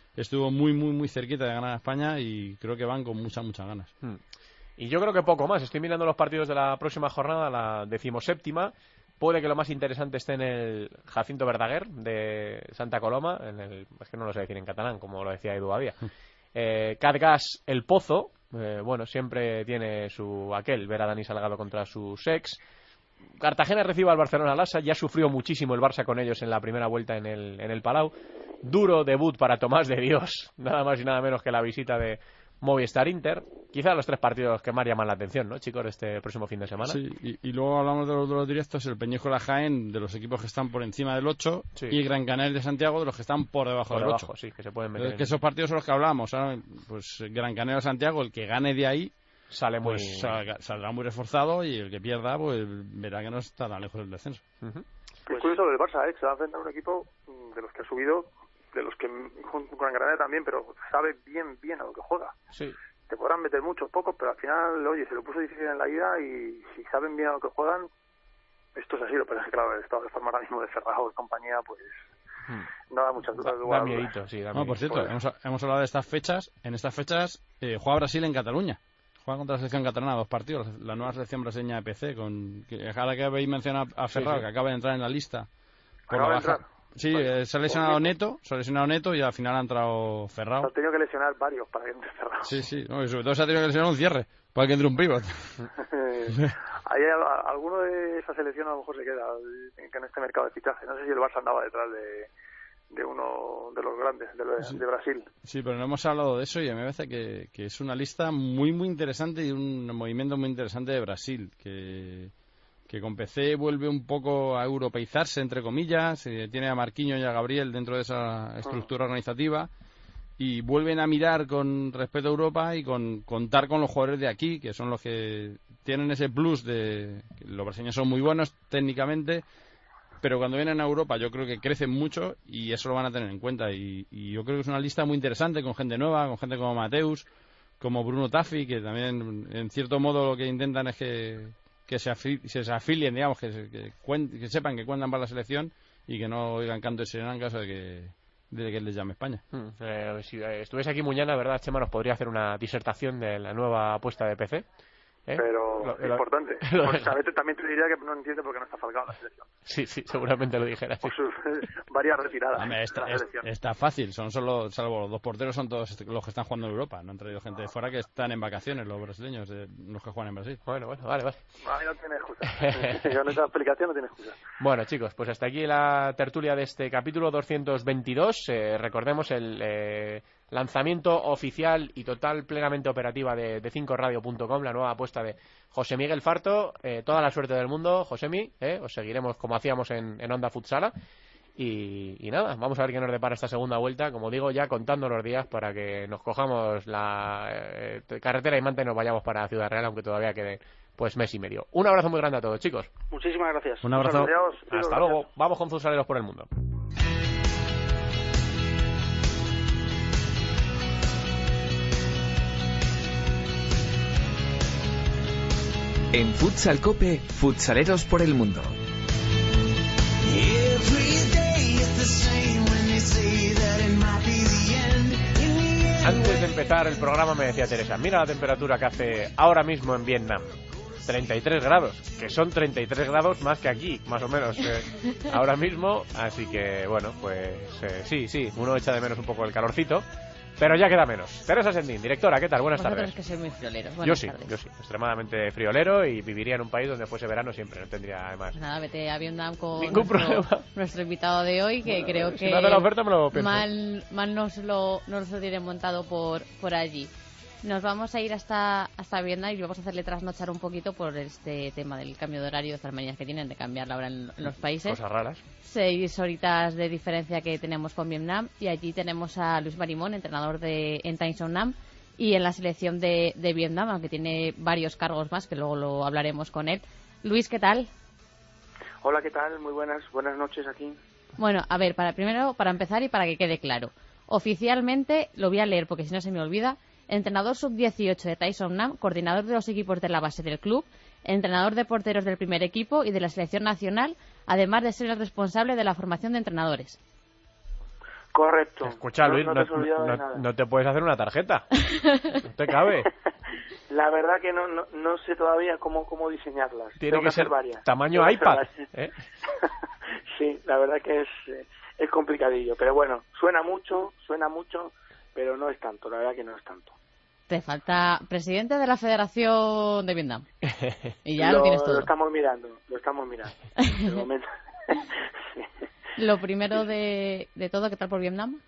estuvo muy, muy, muy cerquita de ganar a España y creo que van con muchas, muchas ganas. Hmm. Y yo creo que poco más. Estoy mirando los partidos de la próxima jornada, la decimoséptima. Puede que lo más interesante esté en el Jacinto Verdaguer de Santa Coloma, en el, es que no lo sé decir en catalán, como lo decía Edu Badía. Eh, Catgas El Pozo, eh, bueno, siempre tiene su aquel, ver a Dani Salgado contra sus ex. Cartagena recibe al Barcelona Lassa, ya sufrió muchísimo el Barça con ellos en la primera vuelta en el, en el Palau. Duro debut para Tomás de Dios, nada más y nada menos que la visita de Movistar Inter. Quizá los tres partidos que más llaman la atención, ¿no, chicos, este próximo fin de semana? Sí, y, y luego hablamos de los, de los directos, el Peñíscola Jaén, de los equipos que están por encima del ocho, sí. Y Gran Canaria de Santiago, de los que están por debajo por del debajo, ocho. Sí, que se pueden meter. Entonces, en... que esos partidos son los que hablamos, ¿sabes? Pues Gran Canaria de Santiago, el que gane de ahí, sale muy... pues salga, saldrá muy reforzado, y el que pierda, pues verá que no está tan lejos del descenso. Uh-huh. Pues es curioso lo del Barça, ¿eh? Se va a enfrentar a un equipo de los que ha subido, de los que junto con Gran Canaria también, pero sabe bien, bien a lo que juega. Sí. Te podrán meter muchos, pocos, pero al final, oye, se lo puso difícil en la ida y si saben bien a lo que juegan, esto es así. Lo que pasa es que, claro, el estado de forma ahora mismo de Ferrao y compañía, pues hmm. no da muchas dudas. Da, da miedito, sí, da no, por cierto, hemos, hemos hablado de estas fechas. En estas fechas eh, juega Brasil en Cataluña. Juega contra la selección catalana, dos partidos. La nueva selección brasileña de P C, con que, ahora que habéis mencionado a Ferrao, sí, sí. que acaba de entrar en la lista. Por la baja. Sí, eh, se ha lesionado Neto, se ha lesionado Neto y al final ha entrado Ferrao. Se ha tenido que lesionar varios para que entre Ferrao. Sí, sí, no, y sobre todo se ha tenido que lesionar un cierre para que entre un pívot. Hay alguno de esa selección a lo mejor se queda en este mercado de fichaje. No sé si el Barça andaba detrás de, de uno de los grandes, de, los, sí. de Brasil. Sí, pero no hemos hablado de eso y a mí me parece que, que es una lista muy, muy interesante y un movimiento muy interesante de Brasil, que... que con P C vuelve un poco a europeizarse, entre comillas, eh, tiene a Marquinhos y a Gabriel dentro de esa estructura organizativa y vuelven a mirar con respeto a Europa y con contar con los jugadores de aquí, que son los que tienen ese plus de... Que los brasileños son muy buenos técnicamente, pero cuando vienen a Europa yo creo que crecen mucho y eso lo van a tener en cuenta y, y yo creo que es una lista muy interesante con gente nueva, con gente como Mateus, como Bruno Taffi, que también en cierto modo lo que intentan es que que se, afili- se afilien, digamos, que, que, cuen- que sepan que cuentan para la selección y que no oigan canto de sirena en caso de que, de que les llame España. Hmm. Eh, si eh, estuviese aquí mañana, ¿verdad, Chema? Nos podría hacer una disertación de la nueva apuesta de P C. ¿Eh? Pero lo, lo, importante. Lo pues, a veces también te diría que no entiende por qué no está Falcao en la selección. Sí, sí, seguramente lo dijera. Sí. Por sus varias retiradas. Hombre, está, es, está fácil, son solo, salvo los dos porteros, son todos los que están jugando en Europa. No han traído gente de fuera que están en vacaciones, los brasileños, eh, los que juegan en Brasil. Bueno, bueno, vale, vale. Ahí no tiene excusa. Con esa explicación no tiene excusa. Bueno, chicos, pues hasta aquí la tertulia de este capítulo doscientos veintidós. Eh, recordemos el eh, lanzamiento oficial y total, plenamente operativa de, de cinco radio punto com, la nueva apuesta de José Miguel Farto. Eh, toda la suerte del mundo, Josemi, eh, os seguiremos como hacíamos en, en Onda Futsala y, y nada, vamos a ver qué nos depara esta segunda vuelta, como digo, ya contando los días para que nos cojamos la eh, carretera y manta y nos vayamos para Ciudad Real, aunque todavía quede pues mes y medio. Un abrazo muy grande a todos, chicos. Muchísimas gracias. Un abrazo. Adiós. Hasta gracias. Luego. Vamos con Futsaleros por el mundo. En Futsal Cope, Futsaleros por el mundo. Antes de empezar el programa me decía Teresa, mira la temperatura que hace ahora mismo en Vietnam. treinta y tres grados, que son treinta y tres grados más que aquí, más o menos, eh, ahora mismo. Así que, bueno, pues eh, sí, sí, uno echa de menos un poco el calorcito. Pero ya queda menos. Teresa Sendín, directora, ¿qué tal? Buenas Vosotros tardes. que sois muy frioleros. Yo sí, tardes. yo sí, extremadamente friolero y viviría en un país donde fuese verano siempre, no tendría además. Pues nada, vete a Vietnam con ningún nuestro, problema. nuestro invitado de hoy, que bueno, creo si que me hace la oferta me lo pienso. mal, mal nos lo, nos lo tienen montado por, por allí. Nos vamos a ir hasta, hasta Vietnam y vamos a hacerle trasnochar un poquito por este tema del cambio de horario, de estas manías que tienen de cambiar la hora en, en los países. Cosas raras. Seis horitas de diferencia que tenemos con Vietnam y allí tenemos a Luis Marimón, entrenador de en Thanh Son Nam y en la selección de, de Vietnam, aunque tiene varios cargos más que luego lo hablaremos con él. Luis, ¿qué tal? Hola, ¿qué tal? Muy buenas, buenas noches aquí. Bueno, a ver, para primero, para empezar y para que quede claro. Oficialmente, lo voy a leer porque si no se me olvida, entrenador sub dieciocho de Thanh Son Nam, coordinador de los equipos de la base del club, entrenador de porteros del primer equipo y de la selección nacional, además de ser el responsable de la formación de entrenadores. Correcto. Escucha, Luis, no, no, no, te, no, no, no te puedes hacer una tarjeta. No te cabe. La verdad que no, no, no sé todavía cómo, cómo diseñarlas. Tiene Tengo que, que ser varias. tamaño Tengo iPad. ¿Eh? Sí, la verdad que es, es complicadillo. Pero bueno, suena mucho, suena mucho, pero no es tanto. La verdad que no es tanto. Te falta presidente de la Federación de Vietnam. Y ya lo, lo tienes todo. Lo estamos mirando, lo estamos mirando. De momento. Sí. Lo primero de, de todo, ¿qué tal por Vietnam?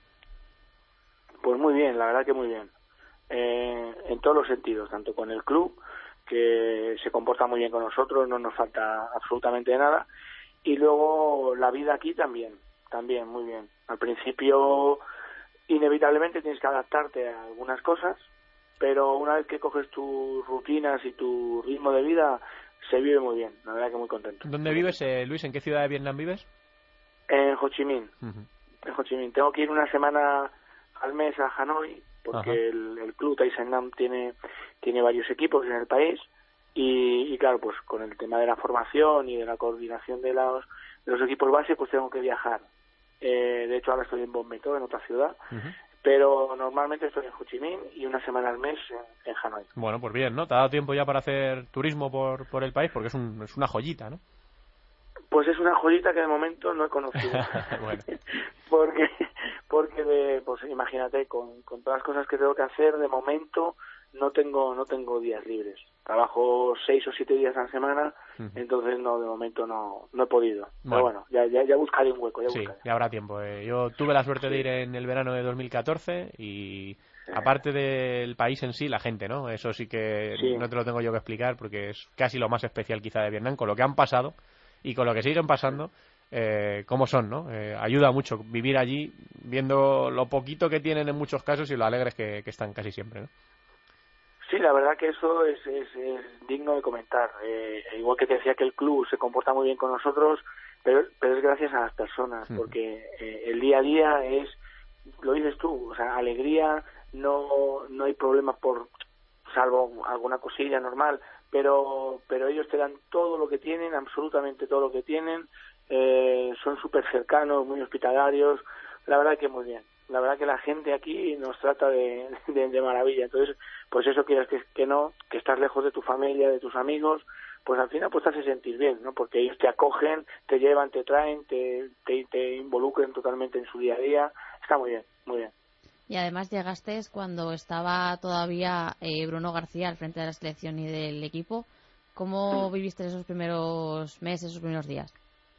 Pues muy bien, la verdad que muy bien. Eh, en todos los sentidos, tanto con el club, que se comporta muy bien con nosotros, no nos falta absolutamente nada, y luego la vida aquí también, también muy bien. Al principio, inevitablemente tienes que adaptarte a algunas cosas, pero una vez que coges tus rutinas y tu ritmo de vida, se vive muy bien, la verdad que muy contento. ¿Dónde vives, eh, Luis? ¿En qué ciudad de Vietnam vives? En Ho Chi Minh. Uh-huh. En Ho Chi Minh. Tengo que ir una semana al mes a Hanoi, porque el, el club Tai Seng Nam tiene, tiene varios equipos en el país, y, y claro, pues con el tema de la formación y de la coordinación de los, de los equipos base, pues tengo que viajar. Eh, de hecho, ahora estoy en Bonmeto, en otra ciudad, uh-huh. pero normalmente estoy en Ho Chi Minh y una semana al mes en, en Hanoi. Bueno, pues bien, ¿no? ¿Te ha dado tiempo ya para hacer turismo por, por el país? Porque es, un, es una joyita, ¿no? Pues es una joyita que de momento no he conocido. Bueno. porque porque de, pues imagínate, con, con todas las cosas que tengo que hacer, de momento no tengo no tengo días libres. Trabajo seis o siete días a la semana, uh-huh. entonces no, de momento no no he podido. Bueno. Pero bueno, ya, ya, ya buscaré un hueco. Ya sí, buscaré. ya habrá tiempo. Eh. Yo tuve la suerte sí. de ir en el verano de dos mil catorce y aparte del país en sí, la gente, ¿no? Eso sí que sí. no te lo tengo yo que explicar porque es casi lo más especial quizá de Vietnam, con lo que han pasado y con lo que siguen pasando, eh, cómo son, ¿no? Eh, ayuda mucho vivir allí, viendo lo poquito que tienen en muchos casos y lo alegres que, que están casi siempre, ¿no? Sí, la verdad que eso es, es, es digno de comentar. Eh, igual que te decía que el club se comporta muy bien con nosotros, pero, pero es gracias a las personas, uh-huh. porque eh, el día a día es, lo dices tú, o sea, alegría, no, no hay problema por, salvo alguna cosilla normal, pero pero ellos te dan todo lo que tienen, absolutamente todo lo que tienen, eh, son súper cercanos, muy hospitalarios, la verdad que muy bien, la verdad que la gente aquí nos trata de, de, de maravilla, entonces pues eso quieras que, que no, que estás lejos de tu familia, de tus amigos, pues al final pues te hace sentir bien, ¿no? Porque ellos te acogen, te llevan, te traen, te, te, te involucran totalmente en su día a día, está muy bien, muy bien. Y además llegaste cuando estaba todavía eh, Bruno García al frente de la selección y del equipo. ¿Cómo sí. viviste esos primeros meses, esos primeros días?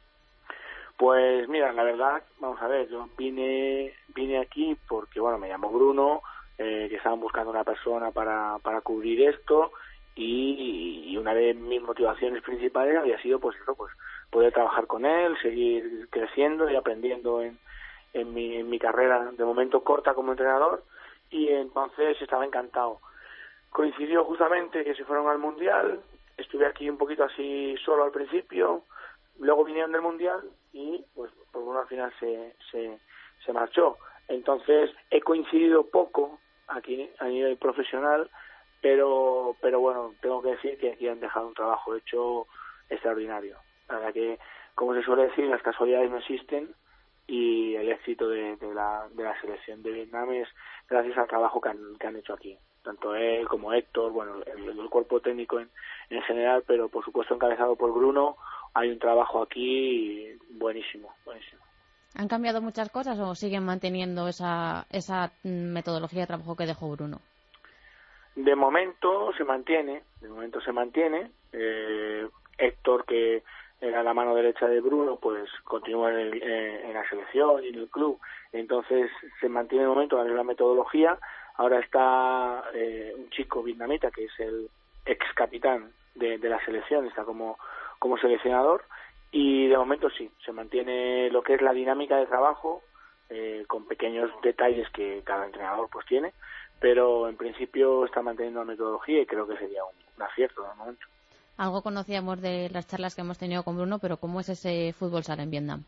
Pues mira, la verdad, vamos a ver, yo vine vine aquí porque, bueno, me llamó Bruno, eh, que estaban buscando una persona para, para cubrir esto y, y una de mis motivaciones principales había sido, pues eso, pues poder trabajar con él, seguir creciendo y aprendiendo en En mi, en mi carrera, de momento corta como entrenador, y entonces estaba encantado. Coincidió justamente que se fueron al Mundial, estuve aquí un poquito así solo al principio, luego vinieron del Mundial y pues por bueno, al final se, se, se marchó. Entonces he coincidido poco aquí a nivel profesional, pero pero bueno, tengo que decir que aquí han dejado un trabajo hecho extraordinario. La verdad que, como se suele decir, las casualidades no existen, y el éxito de, de, la, de la selección de Vietnam es gracias al trabajo que han, que han hecho aquí, tanto él como Héctor, bueno, el, el cuerpo técnico en, en general, pero por supuesto encabezado por Bruno. Hay un trabajo aquí buenísimo, buenísimo. ¿Han cambiado muchas cosas o siguen manteniendo esa, esa metodología de trabajo que dejó Bruno? De momento se mantiene, de momento se mantiene. Eh, Héctor, que era la mano derecha de Bruno, pues continúa en, el, eh, en la selección y en el club, entonces se mantiene de momento la misma metodología. Ahora está eh, un chico vietnamita que es el ex capitán de, de la selección, está como, como seleccionador, y de momento sí, se mantiene lo que es la dinámica de trabajo, eh, con pequeños detalles que cada entrenador pues tiene, pero en principio está manteniendo la metodología y creo que sería un, un acierto de momento. Algo conocíamos de las charlas que hemos tenido con Bruno, pero ¿cómo es ese fútbol sala en Vietnam?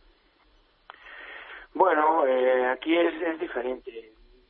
Bueno, eh, aquí es, es diferente.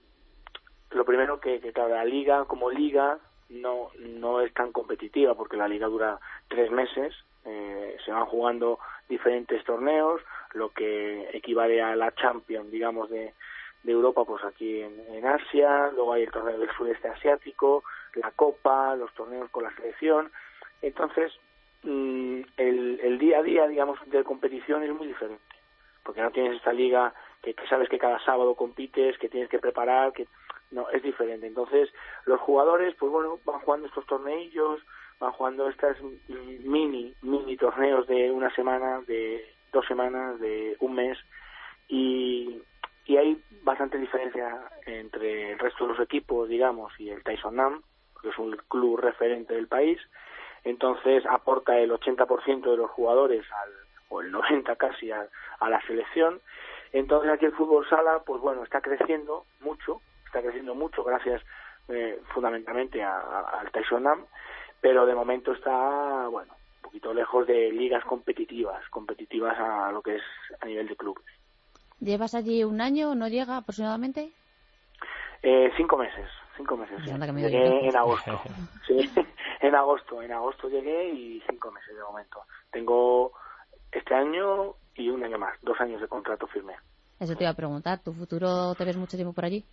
Lo primero que, que claro, la liga como liga no no es tan competitiva porque la liga dura tres meses, eh, se van jugando diferentes torneos, lo que equivale a la Champions, digamos, de, de Europa, pues aquí en, en Asia, luego hay el torneo del sudeste asiático, la Copa, los torneos con la selección. Entonces, mmm, el, el día a día, digamos, de competición es muy diferente, porque no tienes esta liga que, que sabes que cada sábado compites, que tienes que preparar, que no, es diferente. Entonces, los jugadores, pues bueno, van jugando estos torneillos, van jugando estas mini, mini torneos de una semana, de dos semanas, de un mes, y, y hay bastante diferencia entre el resto de los equipos, digamos, y el Taisonnam, que es un club referente del país. Entonces aporta el ochenta por ciento de los jugadores, al, o el noventa por ciento casi, a, a la selección. Entonces aquí el fútbol sala, pues bueno, está creciendo mucho, está creciendo mucho gracias eh, fundamentalmente a, a, al Taisonnam, pero de momento está, bueno, un poquito lejos de ligas competitivas, competitivas a lo que es a nivel de clubes. ¿Llevas allí un año o no llega aproximadamente? Eh, cinco meses, cinco meses. Sí. Llegué en agosto. Sí, en agosto, en agosto llegué y cinco meses de momento. Tengo este año y un año más, dos años de contrato firme. Eso te iba a preguntar, ¿tu futuro te ves mucho tiempo por allí?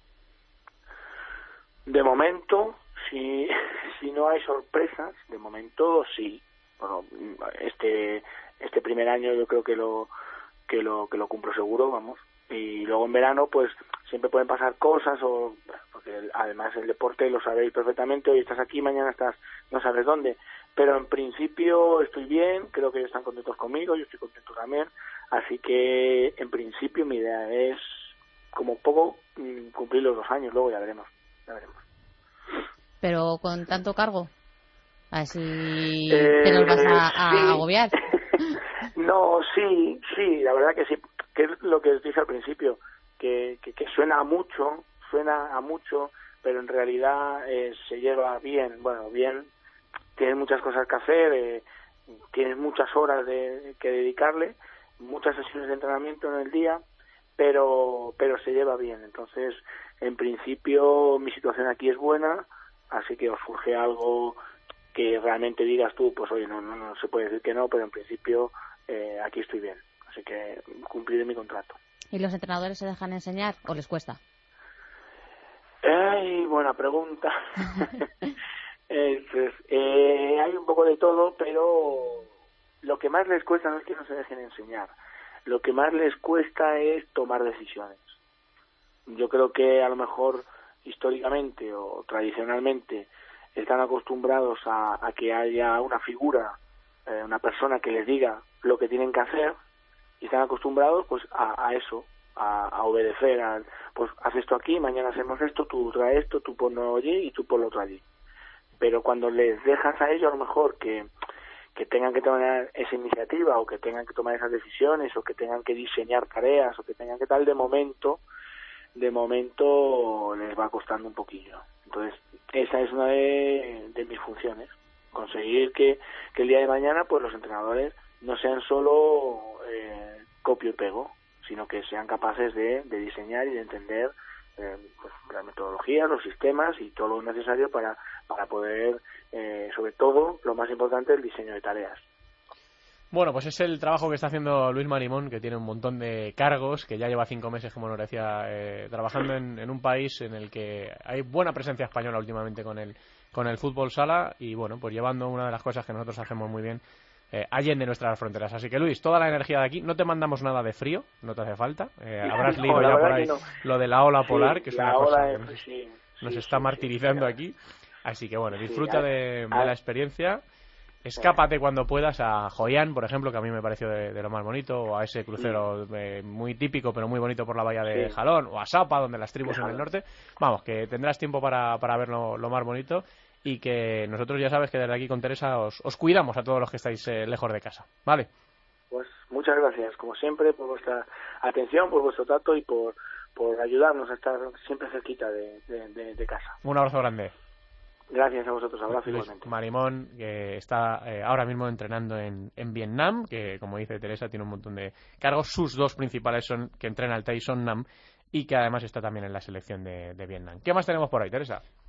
De momento, si, si no hay sorpresas, de momento sí. Bueno, este este primer año yo creo que lo que lo que lo cumplo seguro, vamos. Y luego en verano, pues siempre pueden pasar cosas, o porque además el deporte lo sabéis perfectamente, hoy estás aquí, mañana estás no sabes dónde, pero en principio estoy bien, creo que ellos están contentos conmigo, yo estoy contento también, así que en principio mi idea es como poco cumplir los dos años, luego ya veremos, ya veremos. Pero con tanto cargo, a ver si eh, te nos vas a, a sí. agobiar. No, sí, sí, la verdad que sí, que es lo que os dije al principio, que, que, que suena a mucho, suena a mucho, pero en realidad eh, se lleva bien, bueno, bien, tienes muchas cosas que hacer, eh, tienes muchas horas de, que dedicarle, muchas sesiones de entrenamiento en el día, pero pero se lleva bien. Entonces, en principio, mi situación aquí es buena, así que os surge algo que realmente digas tú, pues oye, no, no, no se puede decir que no, pero en principio eh, aquí estoy bien, así que cumpliré mi contrato. ¿Y los entrenadores se dejan enseñar o les cuesta? Ay, buena pregunta. eh, pues, eh, hay un poco de todo, pero lo que más les cuesta no es que no se dejen enseñar, lo que más les cuesta es tomar decisiones. Yo creo que a lo mejor históricamente o tradicionalmente están acostumbrados a, a que haya una figura, eh, una persona que les diga lo que tienen que hacer, y están acostumbrados pues a, a eso, a, a obedecer, a, pues haz esto aquí, mañana hacemos esto, tú trae esto, tú ponlo allí y tú ponlo otro allí. Pero cuando les dejas a ellos a lo mejor que, que tengan que tomar esa iniciativa, o que tengan que tomar esas decisiones, o que tengan que diseñar tareas, o que tengan que tal, de momento, de momento les va costando un poquillo. Entonces, esa es una de, de mis funciones, conseguir que, que el día de mañana pues los entrenadores no sean solo eh, copio y pego, sino que sean capaces de, de diseñar y de entender eh, pues, la metodología, los sistemas y todo lo necesario para, para poder, eh, sobre todo, lo más importante, el diseño de tareas. Bueno, pues es el trabajo que está haciendo Luis Marimón, que tiene un montón de cargos, que ya lleva cinco meses, como nos decía, eh, trabajando en, en un país en el que hay buena presencia española últimamente con el, con el fútbol sala, y bueno, pues llevando una de las cosas que nosotros hacemos muy bien, eh, allende nuestras fronteras. Así que Luis, toda la energía de aquí, no te mandamos nada de frío, no te hace falta, eh, habrás leído no, ya por ahí no. lo de la ola polar, sí, que es una cosa que nos, sí, nos sí, está sí, martirizando sí, aquí, así que bueno, disfruta sí, de, a, de la experiencia. Escápate cuando puedas a Joyán, por ejemplo, que a mí me pareció de, de lo más bonito, o a ese crucero eh, muy típico pero muy bonito por la bahía de sí. Jalón, o a Sapa, donde las tribus en el norte. Vamos, que tendrás tiempo para, para ver lo, lo más bonito, y que nosotros ya sabes que desde aquí con Teresa os, os cuidamos a todos los que estáis eh, lejos de casa, ¿vale? Pues muchas gracias, como siempre, por vuestra atención, por vuestro trato y por, por ayudarnos a estar siempre cerquita de, de, de, de casa. Un abrazo grande. Gracias a vosotros, abrazo Luis igualmente. Marimón, que está eh, ahora mismo entrenando en, en Vietnam, que como dice Teresa tiene un montón de cargos. Sus dos principales son que entrena al Taisonnam y que además está también en la selección de, de Vietnam. ¿Qué más tenemos por ahí, Teresa?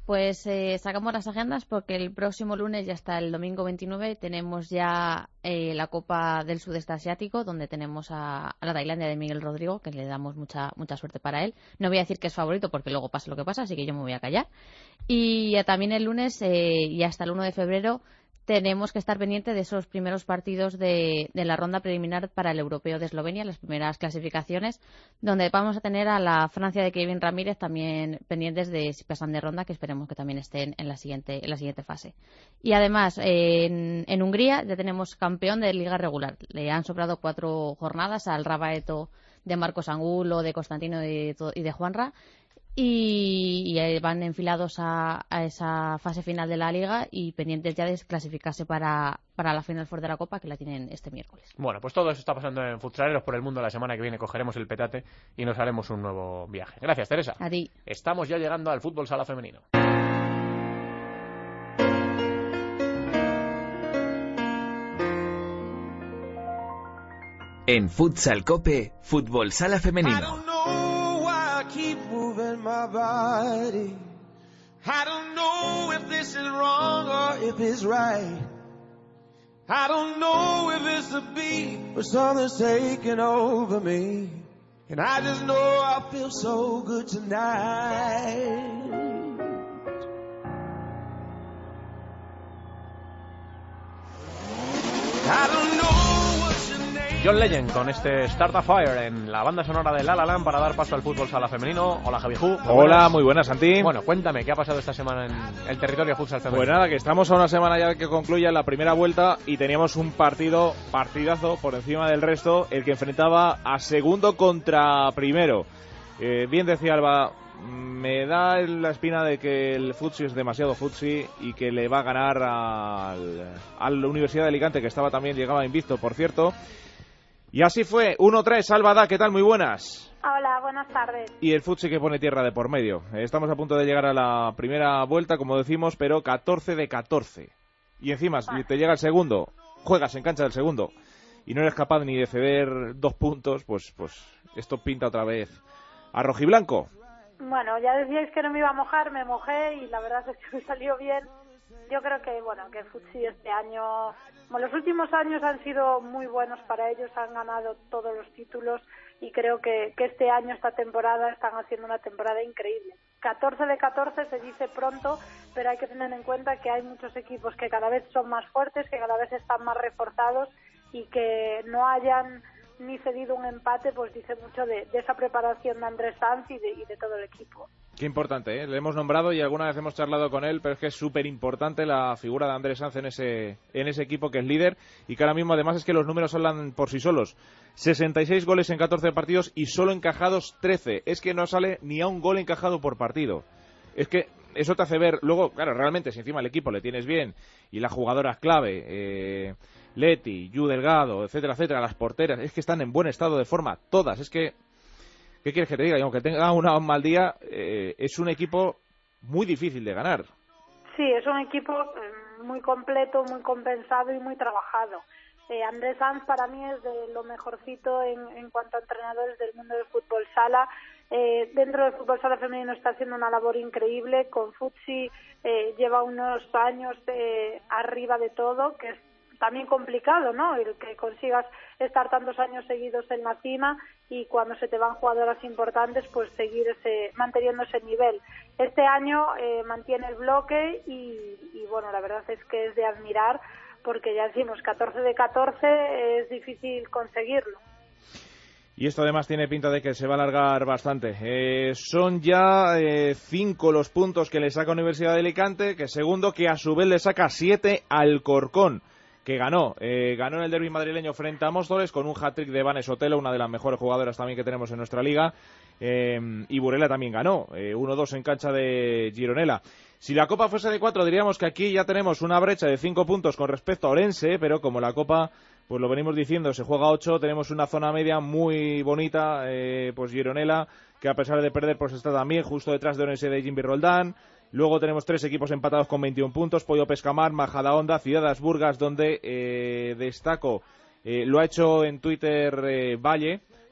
Pues eh, sacamos las agendas porque el próximo lunes, ya hasta el domingo veintinueve, tenemos ya eh, la Copa del Sudeste Asiático, donde tenemos a, a la Tailandia de Miguel Rodrigo, que le damos mucha mucha suerte para él. No voy a decir que es favorito porque luego pasa lo que pasa, así que yo me voy a callar. Y ya también el lunes eh, y hasta el uno de febrero tenemos que estar pendientes de esos primeros partidos de, de la ronda preliminar para el Europeo de Eslovenia, las primeras clasificaciones, donde vamos a tener a la Francia de Kevin Ramírez también pendientes de si pasan de ronda, que esperemos que también estén en la siguiente, en la siguiente fase. Y además, eh, en, en Hungría ya tenemos campeón de liga regular. Le han sobrado cuatro jornadas al Rabaeto de Marcos Angulo, de Constantino y de, y de Juanra. Y, y van enfilados a, a esa fase final de la Liga y pendientes ya de clasificarse para, para la Final Four de la Copa, que la tienen este miércoles. Bueno, pues todo eso está pasando en Futsaleros por el mundo. La semana que viene cogeremos el petate y nos haremos un nuevo viaje. Gracias, Teresa. A ti. Estamos ya llegando al fútbol sala femenino. En Futsal Cope, fútbol sala femenino. Keep moving my body. I don't know if this is wrong or if it's right. I don't know if it's the beat, but something's taking over me. And I just know I feel so good tonight. I don't know. John Legend con este Start a Fire en la banda sonora de La La Land para dar paso al fútbol sala femenino. Hola, Javiju. Hola, muy buenas, Santi. Bueno, cuéntame, ¿qué ha pasado esta semana en el territorio futsal femenino? Pues nada, que estamos a una semana ya que concluya la primera vuelta y teníamos un partido, partidazo por encima del resto, el que enfrentaba a segundo contra primero. Eh, bien decía Alba, me da la espina de que el futsi es demasiado futsi y que le va a ganar al, a la Universidad de Alicante, que estaba también, llegaba invicto, por cierto. Y así fue, uno tres, Salvadá, ¿qué tal? Muy buenas. Hola, buenas tardes. Y el futsi que pone tierra de por medio. Estamos a punto de llegar a la primera vuelta, como decimos, pero catorce de catorce. Y encima, si te llega el segundo, juegas en cancha del segundo, y no eres capaz ni de ceder dos puntos, pues, pues esto pinta otra vez a rojiblanco. Bueno, ya decíais que no me iba a mojar, me mojé y la verdad es que me salió bien. Yo creo que, bueno, que Futsi este año, bueno, los últimos años han sido muy buenos para ellos, han ganado todos los títulos y creo que, que este año, esta temporada, están haciendo una temporada increíble. catorce de catorce se dice pronto, pero hay que tener en cuenta que hay muchos equipos que cada vez son más fuertes, que cada vez están más reforzados y que no hayan ni cedido un empate, pues dice mucho de, de esa preparación de Andrés Sanz y de, y de todo el equipo. Qué importante, ¿eh? Le hemos nombrado y alguna vez hemos charlado con él, pero es que es súper importante la figura de Andrés Sanz en ese, en ese equipo que es líder y que ahora mismo además es que los números hablan por sí solos. sesenta y seis goles en catorce partidos y solo encajados trece. Es que no sale ni a un gol encajado por partido. Es que eso te hace ver, luego, claro, realmente si encima el equipo le tienes bien y las jugadoras clave, eh, Leti, Yu Delgado, etcétera, etcétera, las porteras, es que están en buen estado de forma, todas, es que, ¿qué quieres que te diga? Y aunque tenga una, un mal día, eh, es un equipo muy difícil de ganar. Sí, es un equipo muy completo, muy compensado y muy trabajado. Eh, Andrés Sanz para mí es de lo mejorcito en, en cuanto a entrenadores del mundo del fútbol sala. Eh, dentro del fútbol sala femenino está haciendo una labor increíble. Con Futsi eh, lleva unos años eh, arriba de todo, que es también complicado, ¿no? El que consigas estar tantos años seguidos en la cima y cuando se te van jugadoras importantes, pues seguir ese, manteniendo ese nivel. Este año eh, mantiene el bloque y, y bueno, la verdad es que es de admirar porque ya decimos, catorce de catorce es difícil conseguirlo. Y esto además tiene pinta de que se va a alargar bastante. Eh, son ya eh, cinco los puntos que le saca Universidad de Alicante, que segundo, que a su vez le saca siete al Corcón, que ganó. Eh, ganó en el derbi madrileño frente a Móstoles con un hat-trick de Vane Sotelo, una de las mejores jugadoras también que tenemos en nuestra liga. Eh, y Burela también ganó, eh, uno dos en cancha de Gironella. Si la Copa fuese de cuatro, diríamos que aquí ya tenemos una brecha de cinco puntos con respecto a Orense, pero como la Copa, pues lo venimos diciendo, se juega ocho, tenemos una zona media muy bonita, eh, pues Gironella, que a pesar de perder, pues está también justo detrás de Orense de Jimmy Roldán. Luego tenemos tres equipos empatados con veintiún puntos, Pollo Pescamar, Majadahonda, Ciudades Burgas, donde eh, destaco, eh, lo ha hecho en Twitter eh, Valle,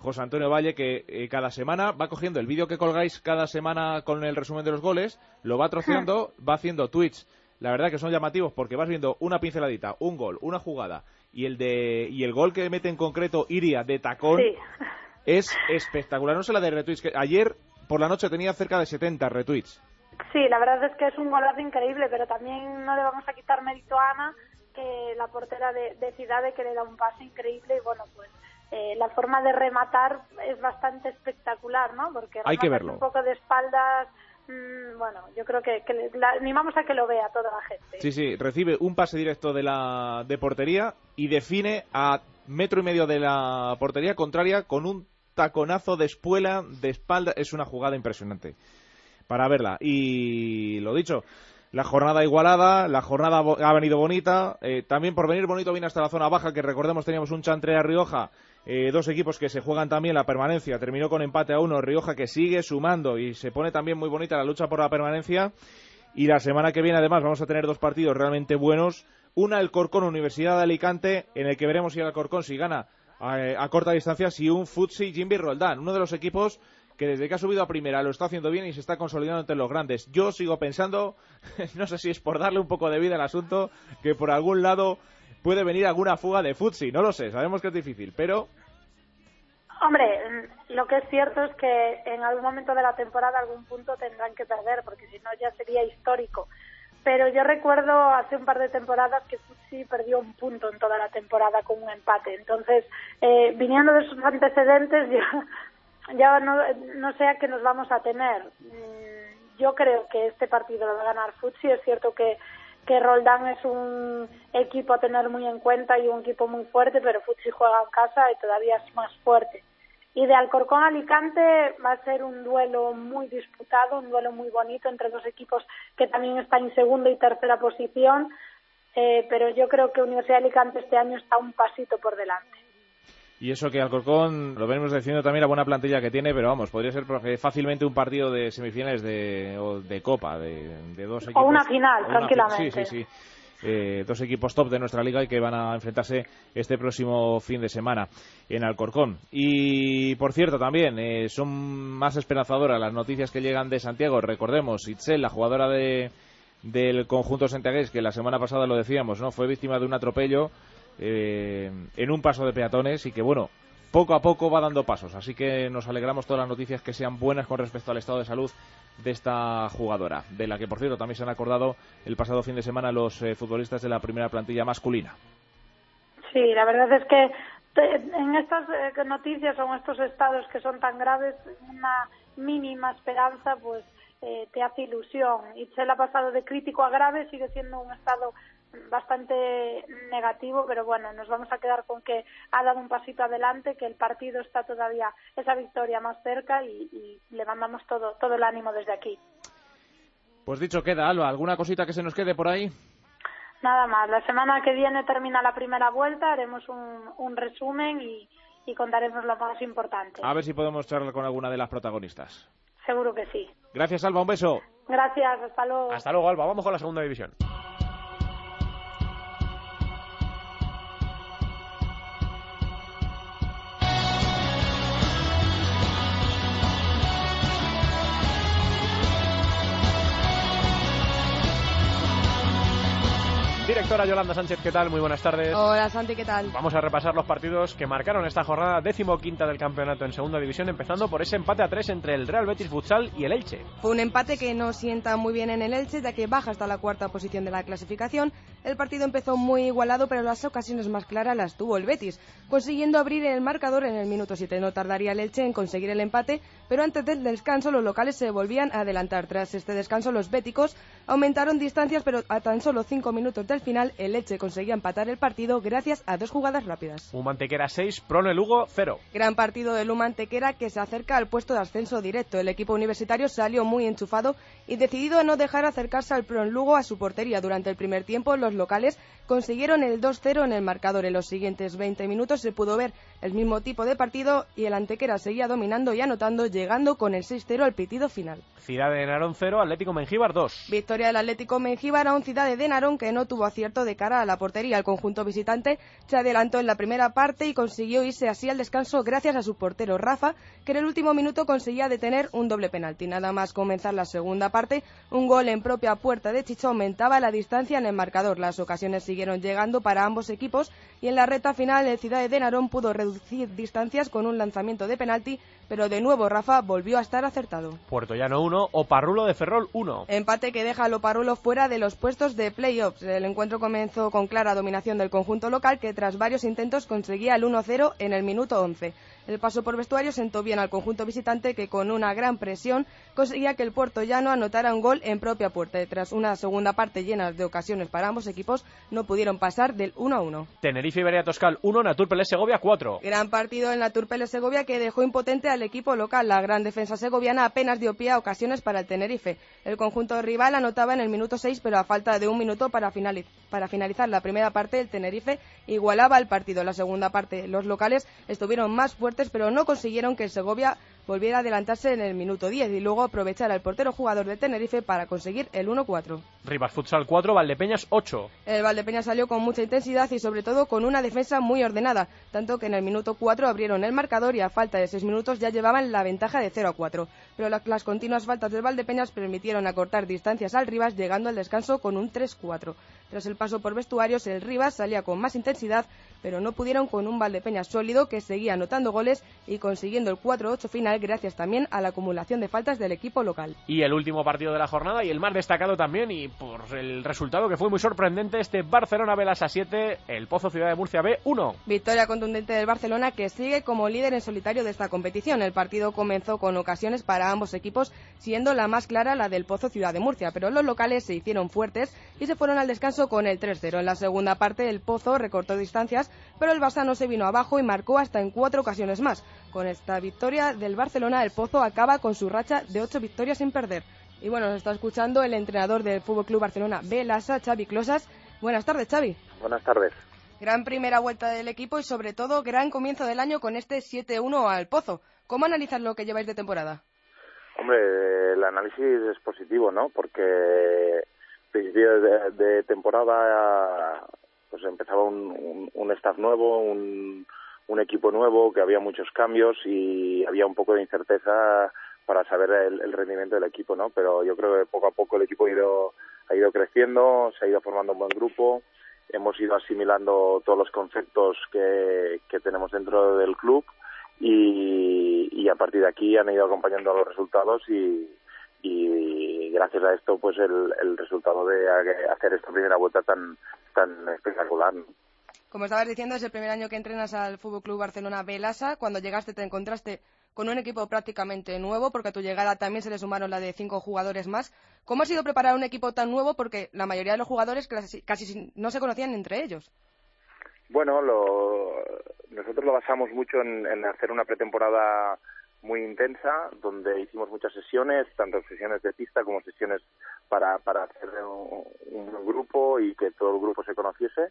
José Antonio Valle, que eh, cada semana va cogiendo el vídeo que colgáis cada semana con el resumen de los goles, lo va troceando, va haciendo tweets. La verdad que son llamativos porque vas viendo una pinceladita, un gol, una jugada, y el de y el gol que mete en concreto Iria de tacón sí. es espectacular. No sé la de retweets, que ayer por la noche tenía cerca de setenta retweets. Sí, la verdad es que es un golazo increíble, pero también no le vamos a quitar mérito a Ana, que la portera de, de Cidade, que le da un pase increíble, y bueno, pues eh, la forma de rematar es bastante espectacular, ¿no? Porque hay que verlo. Un poco de espaldas, mmm, bueno, yo creo que, que le, la, animamos a que lo vea toda la gente. Sí, sí, recibe un pase directo de la de portería y define a metro y medio de la portería contraria con un taconazo de espuela de espalda. Es una jugada impresionante para verla. Y lo dicho, la jornada igualada, la jornada ha venido bonita, eh, también por venir bonito viene hasta la zona baja, que recordemos teníamos un Chantrea Rioja, eh, dos equipos que se juegan también la permanencia, terminó con empate a uno, Rioja que sigue sumando y se pone también muy bonita la lucha por la permanencia. Y la semana que viene además vamos a tener dos partidos realmente buenos, una Alcorcón Universidad de Alicante, en el que veremos si el Alcorcón si gana a, a corta distancia, si un Futsi Jimby Roldán, uno de los equipos que desde que ha subido a primera lo está haciendo bien y se está consolidando entre los grandes. Yo sigo pensando, no sé si es por darle un poco de vida al asunto, que por algún lado puede venir alguna fuga de Futsi, no lo sé, sabemos que es difícil, pero... Hombre, lo que es cierto es que en algún momento de la temporada algún punto tendrán que perder, porque si no ya sería histórico. Pero yo recuerdo hace un par de temporadas que Futsi perdió un punto en toda la temporada con un empate. Entonces, eh, viniendo de sus antecedentes, ya... ya no, no sé a qué nos vamos a tener. Yo creo que este partido lo va a ganar Futsi. Es cierto que, que Roldán es un equipo a tener muy en cuenta y un equipo muy fuerte, pero Futsi juega en casa y todavía es más fuerte. Y de Alcorcón a Alicante va a ser un duelo muy disputado, un duelo muy bonito entre dos equipos que también están en segunda y tercera posición, eh, pero yo creo que Universidad de Alicante este año está un pasito por delante. Y eso que Alcorcón, lo venimos diciendo también, la buena plantilla que tiene, pero vamos, podría ser fácilmente un partido de semifinales de, o de Copa, de, de dos equipos. O una final, o una tranquilamente. Fi- sí, sí, sí. Eh, dos equipos top de nuestra liga y que van a enfrentarse este próximo fin de semana en Alcorcón. Y, por cierto, también eh, son más esperanzadoras las noticias que llegan de Santiago. Recordemos, Itzel, la jugadora de del conjunto santiagués, que la semana pasada lo decíamos, ¿no? Fue víctima de un atropello Eh, en un paso de peatones y que bueno, poco a poco va dando pasos, así que nos alegramos todas las noticias que sean buenas con respecto al estado de salud de esta jugadora, de la que por cierto también se han acordado el pasado fin de semana los eh, futbolistas de la primera plantilla masculina. Sí, la verdad es que te, en estas eh, noticias o en estos estados que son tan graves, una mínima esperanza pues eh, te hace ilusión. Itzel ha pasado de crítico a grave, sigue siendo un estado bastante negativo, pero bueno, nos vamos a quedar con que ha dado un pasito adelante, que el partido está todavía esa victoria más cerca y, y le mandamos todo todo el ánimo desde aquí. Pues dicho queda, Alba, ¿alguna cosita que se nos quede por ahí? Nada más, la semana que viene termina la primera vuelta, haremos un, un resumen y, y contaremos lo más importante. A ver si podemos charlar con alguna de las protagonistas. Seguro que sí. Gracias, Alba, un beso. Gracias, hasta luego. Hasta luego, Alba, vamos con la segunda división. Directora Yolanda Sánchez, ¿qué tal? Muy buenas tardes. Hola, Santi, ¿qué tal? Vamos a repasar los partidos que marcaron esta jornada decimoquinta del campeonato en segunda división, empezando por ese empate a tres entre el Real Betis Futsal y el Elche. Fue un empate que no sienta muy bien en el Elche, ya que baja hasta la cuarta posición de la clasificación. El partido empezó muy igualado, pero las ocasiones más claras las tuvo el Betis, consiguiendo abrir el marcador en el minuto siete. No tardaría el Elche en conseguir el empate, pero antes del descanso los locales se volvían a adelantar. Tras este descanso los béticos aumentaron distancias, pero a tan solo cinco minutos del final el Elche conseguía empatar el partido gracias a dos jugadas rápidas. Humantequera seis, Prono Lugo cero. Gran partido del Humantequera, que se acerca al puesto de ascenso directo. El equipo universitario salió muy enchufado y decidido a no dejar acercarse al Prono Lugo a su portería. Durante el primer tiempo los los locales consiguieron el dos cero en el marcador. En los siguientes veinte minutos se pudo ver el mismo tipo de partido y el Antequera seguía dominando y anotando, llegando con el seis cero al pitido final. Ciudad de Narón cero, Atlético Mengíbar dos. Victoria del Atlético Mengíbar a un Ciudad de Narón que no tuvo acierto de cara a la portería. El conjunto visitante se adelantó en la primera parte y consiguió irse así al descanso gracias a su portero Rafa, que en el último minuto conseguía detener un doble penalti. Nada más comenzar la segunda parte, un gol en propia puerta de Chicho aumentaba la distancia en el marcador. Las ocasiones siguieron llegando para ambos equipos y en la recta final el Ciudad de Narón pudo reducir distancias con un lanzamiento de penalti, pero de nuevo Rafa volvió a estar acertado. Puertollano uno, Oparrulo de Ferrol uno. Empate que deja al Oparrulo fuera de los puestos de play-offs. El encuentro comenzó con clara dominación del conjunto local, que tras varios intentos conseguía el uno cero en el minuto once. El paso por vestuario sentó bien al conjunto visitante, que con una gran presión conseguía que el puertollano anotara un gol en propia puerta. Tras una segunda parte llena de ocasiones para ambos equipos, no pudieron pasar del uno a uno. Tenerife Iberia Toscal uno, Naturpelés Segovia cuatro. Gran partido en Naturpelés Segovia que dejó impotente al equipo local. La gran defensa segoviana apenas dio pie a ocasiones para el Tenerife. El conjunto rival anotaba en el minuto seis, pero a falta de un minuto para, finaliz- para finalizar la primera parte, el Tenerife igualaba el partido. En la segunda parte, los locales estuvieron más fuertes, pero no consiguieron que el Segovia volviera a adelantarse en el minuto diez y luego aprovechar al portero jugador de Tenerife para conseguir el uno cuatro. Rivas Futsal cuatro, Valdepeñas ocho. El Valdepeñas salió con mucha intensidad y sobre todo con una defensa muy ordenada, tanto que en el minuto cuatro abrieron el marcador y a falta de seis minutos ya llevaban la ventaja de cero a cuatro. Pero la, las continuas faltas del Valdepeñas permitieron acortar distancias al Rivas, llegando al descanso con un tres cuatro. Tras el paso por vestuarios, el Rivas salía con más intensidad, pero no pudieron con un Valdepeñas sólido que seguía anotando goles y consiguiendo el cuatro ocho final gracias también a la acumulación de faltas del equipo local. Y el último partido de la jornada y el más destacado también, y por el resultado que fue muy sorprendente, este Barcelona Belasa siete, el Pozo Ciudad de Murcia B uno. Victoria contundente del Barcelona, que sigue como líder en solitario de esta competición. El partido comenzó con ocasiones para ambos equipos, siendo la más clara la del Pozo Ciudad de Murcia, pero los locales se hicieron fuertes y se fueron al descanso con el tres cero. En la segunda parte el Pozo recortó distancias, pero el Barça no se vino abajo y marcó hasta en cuatro ocasiones más. Con esta victoria del Barcelona, el Pozo acaba con su racha de ocho victorias sin perder. Y bueno, nos está escuchando el entrenador del F C Barcelona B, Lasa, Xavi Closas. Buenas tardes, Xavi. Buenas tardes. Gran primera vuelta del equipo y sobre todo gran comienzo del año con este siete uno al Pozo. ¿Cómo analizas lo que lleváis de temporada? Hombre, el análisis es positivo, ¿no? Porque principio de, de temporada pues empezaba un, un, un staff nuevo, un, un equipo nuevo, que había muchos cambios y había un poco de incerteza para saber el, el rendimiento del equipo, ¿no? Pero yo creo que poco a poco el equipo ha ido, ha ido creciendo, se ha ido formando un buen grupo, hemos ido asimilando todos los conceptos que, que tenemos dentro del club y, y a partir de aquí han ido acompañando los resultados y, y gracias a esto pues el, el resultado de hacer esta primera vuelta tan, tan espectacular, ¿no? Como estabas diciendo, es el primer año que entrenas al F C Barcelona B Lasa. Cuando llegaste te encontraste con un equipo prácticamente nuevo, porque a tu llegada también se le sumaron la de cinco jugadores más. ¿Cómo ha sido preparar un equipo tan nuevo? Porque la mayoría de los jugadores casi, casi no se conocían entre ellos. Bueno, lo, nosotros lo basamos mucho en, en hacer una pretemporada muy intensa, donde hicimos muchas sesiones, tanto sesiones de pista como sesiones para, para hacer un, un grupo y que todo el grupo se conociese.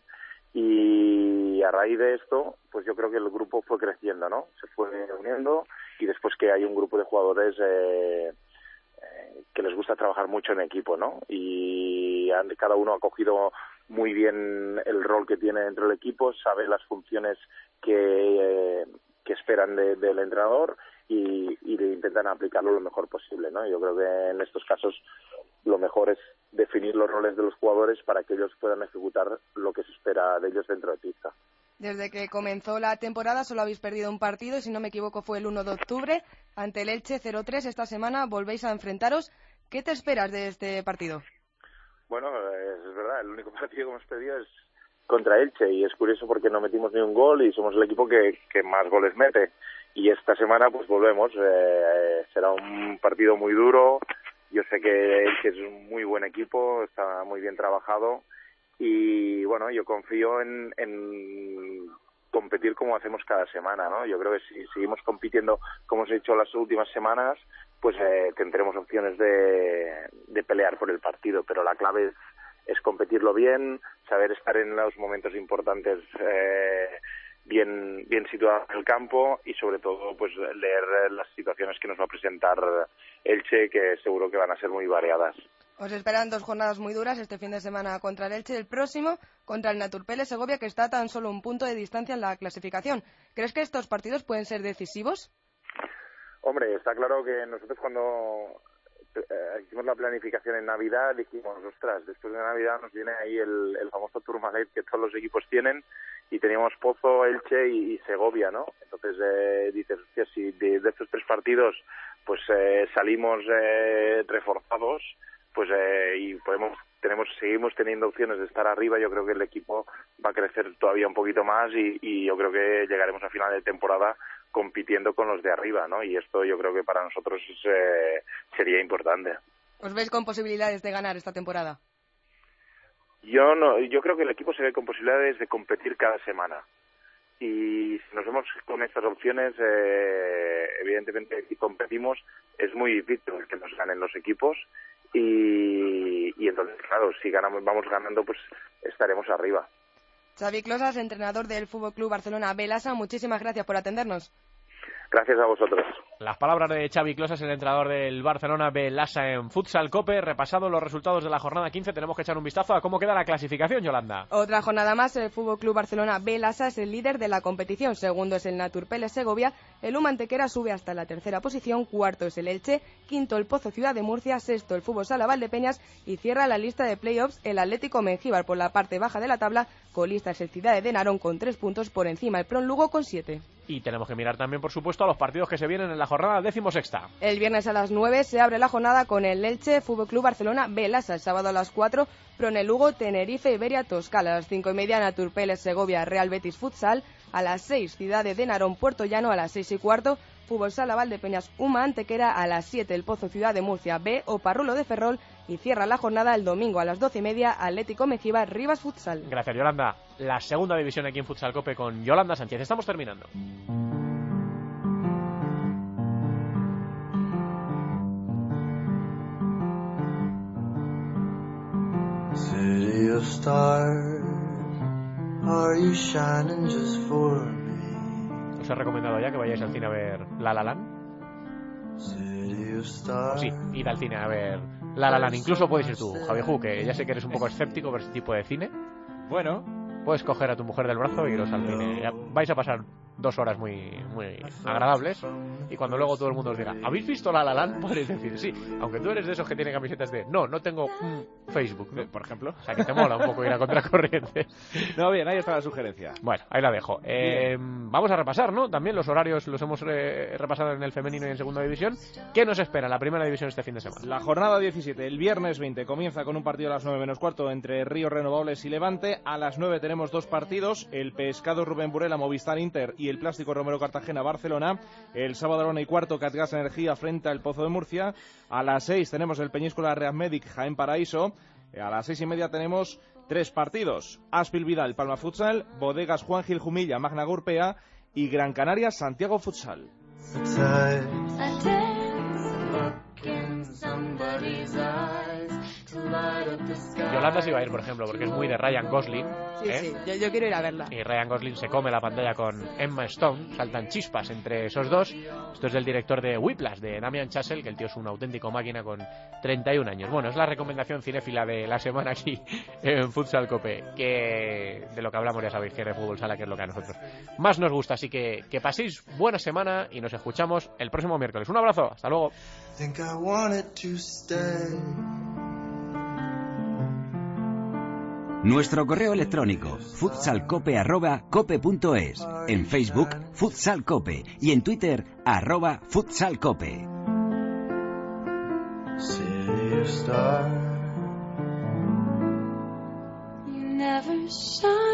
Y a raíz de esto, pues yo creo que el grupo fue creciendo, ¿no? Se fue uniendo y después que hay un grupo de jugadores eh, eh, que les gusta trabajar mucho en equipo, ¿no? Y han, cada uno ha cogido muy bien el rol que tiene dentro del equipo, sabe las funciones que, eh, que esperan de, del entrenador y, y de intentan aplicarlo lo mejor posible, ¿no? Yo creo que en estos casos lo mejor es definir los roles de los jugadores para que ellos puedan ejecutar lo que se espera de ellos dentro de pista. Desde que comenzó la temporada solo habéis perdido un partido y si no me equivoco fue el uno de octubre ante el Elche cero tres. Esta semana volvéis a enfrentaros. ¿Qué te esperas de este partido? Bueno, es verdad, el único partido que hemos perdido es contra Elche y es curioso porque no metimos ni un gol y somos el equipo que, que más goles mete. Y esta semana pues volvemos, eh, será un partido muy duro. Yo sé que Elche es un muy buen equipo, está muy bien trabajado y bueno, yo confío en, en competir como hacemos cada semana, ¿no? Yo creo que si seguimos compitiendo como hemos hecho las últimas semanas, pues eh, tendremos opciones de, de pelear por el partido, pero la clave es es competirlo bien, saber estar en los momentos importantes eh, bien bien situado en el campo y sobre todo pues leer las situaciones que nos va a presentar Elche, que seguro que van a ser muy variadas. Os esperan dos jornadas muy duras este fin de semana contra el Elche, el próximo contra el Naturpele Segovia, que está a tan solo un punto de distancia en la clasificación. ¿Crees que estos partidos pueden ser decisivos? Hombre, está claro que nosotros cuando eh, hicimos la planificación en Navidad dijimos, ostras, después de Navidad nos viene ahí el, el famoso Tourmalet que todos los equipos tienen, y teníamos Pozo, Elche y, y Segovia, ¿no? Entonces eh, dices, hostia, si de, de estos tres partidos pues eh, salimos eh, reforzados, pues eh, y podemos tenemos seguimos teniendo opciones de estar arriba, yo creo que el equipo va a crecer todavía un poquito más y, y yo creo que llegaremos a final de temporada compitiendo con los de arriba, ¿no? Y esto yo creo que para nosotros eh, sería importante. ¿Os veis con posibilidades de ganar esta temporada? Yo no, yo creo que el equipo se ve con posibilidades de competir cada semana. Y si nos vemos con estas opciones, eh, evidentemente si competimos es muy difícil que nos ganen los equipos y, y entonces, claro, si ganamos, vamos ganando, pues estaremos arriba. Xavi Closas, entrenador del F C Barcelona B Lassa, muchísimas gracias por atendernos. Gracias a vosotros. Las palabras de Xavi Closas, el entrenador del Barcelona B Lassa en Futsal Cope. Repasado los resultados de la jornada quince, tenemos que echar un vistazo a cómo queda la clasificación, Yolanda. Otra jornada más, el F C Barcelona B Lassa es el líder de la competición. Segundo es el Naturpele Segovia, el U M Antequera sube hasta la tercera posición, cuarto es el Elche, quinto el Pozo Ciudad de Murcia, sexto el Fútbol Sala Valdepeñas y cierra la lista de playoffs el Atlético Mengíbar. Por la parte baja de la tabla, colista es el Cidade de Narón con tres puntos, por encima el Pron Lugo con siete. Y tenemos que mirar también, por supuesto, a los partidos que se vienen en la jornada decimosexta. El viernes a las nueve se abre la jornada con el Elche F C Barcelona B Lassa. El sábado a las cuatro, Pronel Lugo, Tenerife, Iberia, Toscala. A las cinco y media, Naturpele Segovia, Real Betis Futsal. A las seis, Cidade de Narón, Puerto Llano. A las seis y cuarto, Fútbol Sala Valdepeñas, U M A Antequera. A las siete, el Pozo Ciudad de Murcia B o Parrulo de Ferrol. Y cierra la jornada el domingo a las doce y media, Atlético Mengíbar, Rivas Futsal. Gracias, Yolanda. La segunda división aquí en Futsal Cope con Yolanda Sánchez. Estamos terminando. City of stars, are you shining just for me? Os he recomendado ya que vayáis al cine a ver La La Land. City of stars. O sí, id al cine a ver La La Land. Incluso puedes ir tú, Javi Ju, que ya sé que eres un poco escéptico por este tipo de cine. Bueno, puedes coger a tu mujer del brazo y iros al cine. Ya vais a pasar dos horas muy muy agradables, y cuando luego todo el mundo os diga, ¿habéis visto La La Land? Podréis decir sí, aunque tú eres de esos que tienen camisetas de no, no tengo mm, Facebook, ¿no? Por ejemplo. O sea, que te mola un poco ir a contracorriente. No, bien, ahí está la sugerencia. Bueno, ahí la dejo. Eh, vamos a repasar, ¿no? También los horarios los hemos eh, repasado en el femenino y en segunda división. ¿Qué nos espera en la primera división este fin de semana? La jornada diecisiete, el viernes veinte, comienza con un partido a las nueve menos cuarto entre Ríos Renovables y Levante. A las nueve tenemos dos partidos, el Pescado Rubén Burela Movistar Inter y el Plástico Romero Cartagena Barcelona. El sábado a la una y cuarto, Catgas Energía frente al Pozo de Murcia. A las seis tenemos el Peñíscola Real Medic Jaén Paraíso. A las seis y media tenemos tres partidos, Aspil Vidal Palma Futsal, Bodegas Juan Gil Jumilla Magna Gurpea y Gran Canaria Santiago Futsal. Yolanda sí va a ir, por ejemplo, porque es muy de Ryan Gosling. Sí, ¿eh? sí, yo, yo quiero ir a verla. Y Ryan Gosling se come la pantalla con Emma Stone, saltan chispas entre esos dos. Esto es del director de Whiplash, de Damian Chazelle, que el tío es un auténtico máquina con treinta y un años. Bueno, es la recomendación cinéfila de la semana aquí en Futsal Cope, que de lo que hablamos ya sabéis que es de fútbol sala, que es lo que a nosotros más nos gusta. Así que que paséis buena semana y nos escuchamos el próximo miércoles. Un abrazo, hasta luego. Nuestro correo electrónico futsalcope arroba cope punto es, en Facebook futsalcope y en Twitter arroba futsalcope. City of stars. You never shine.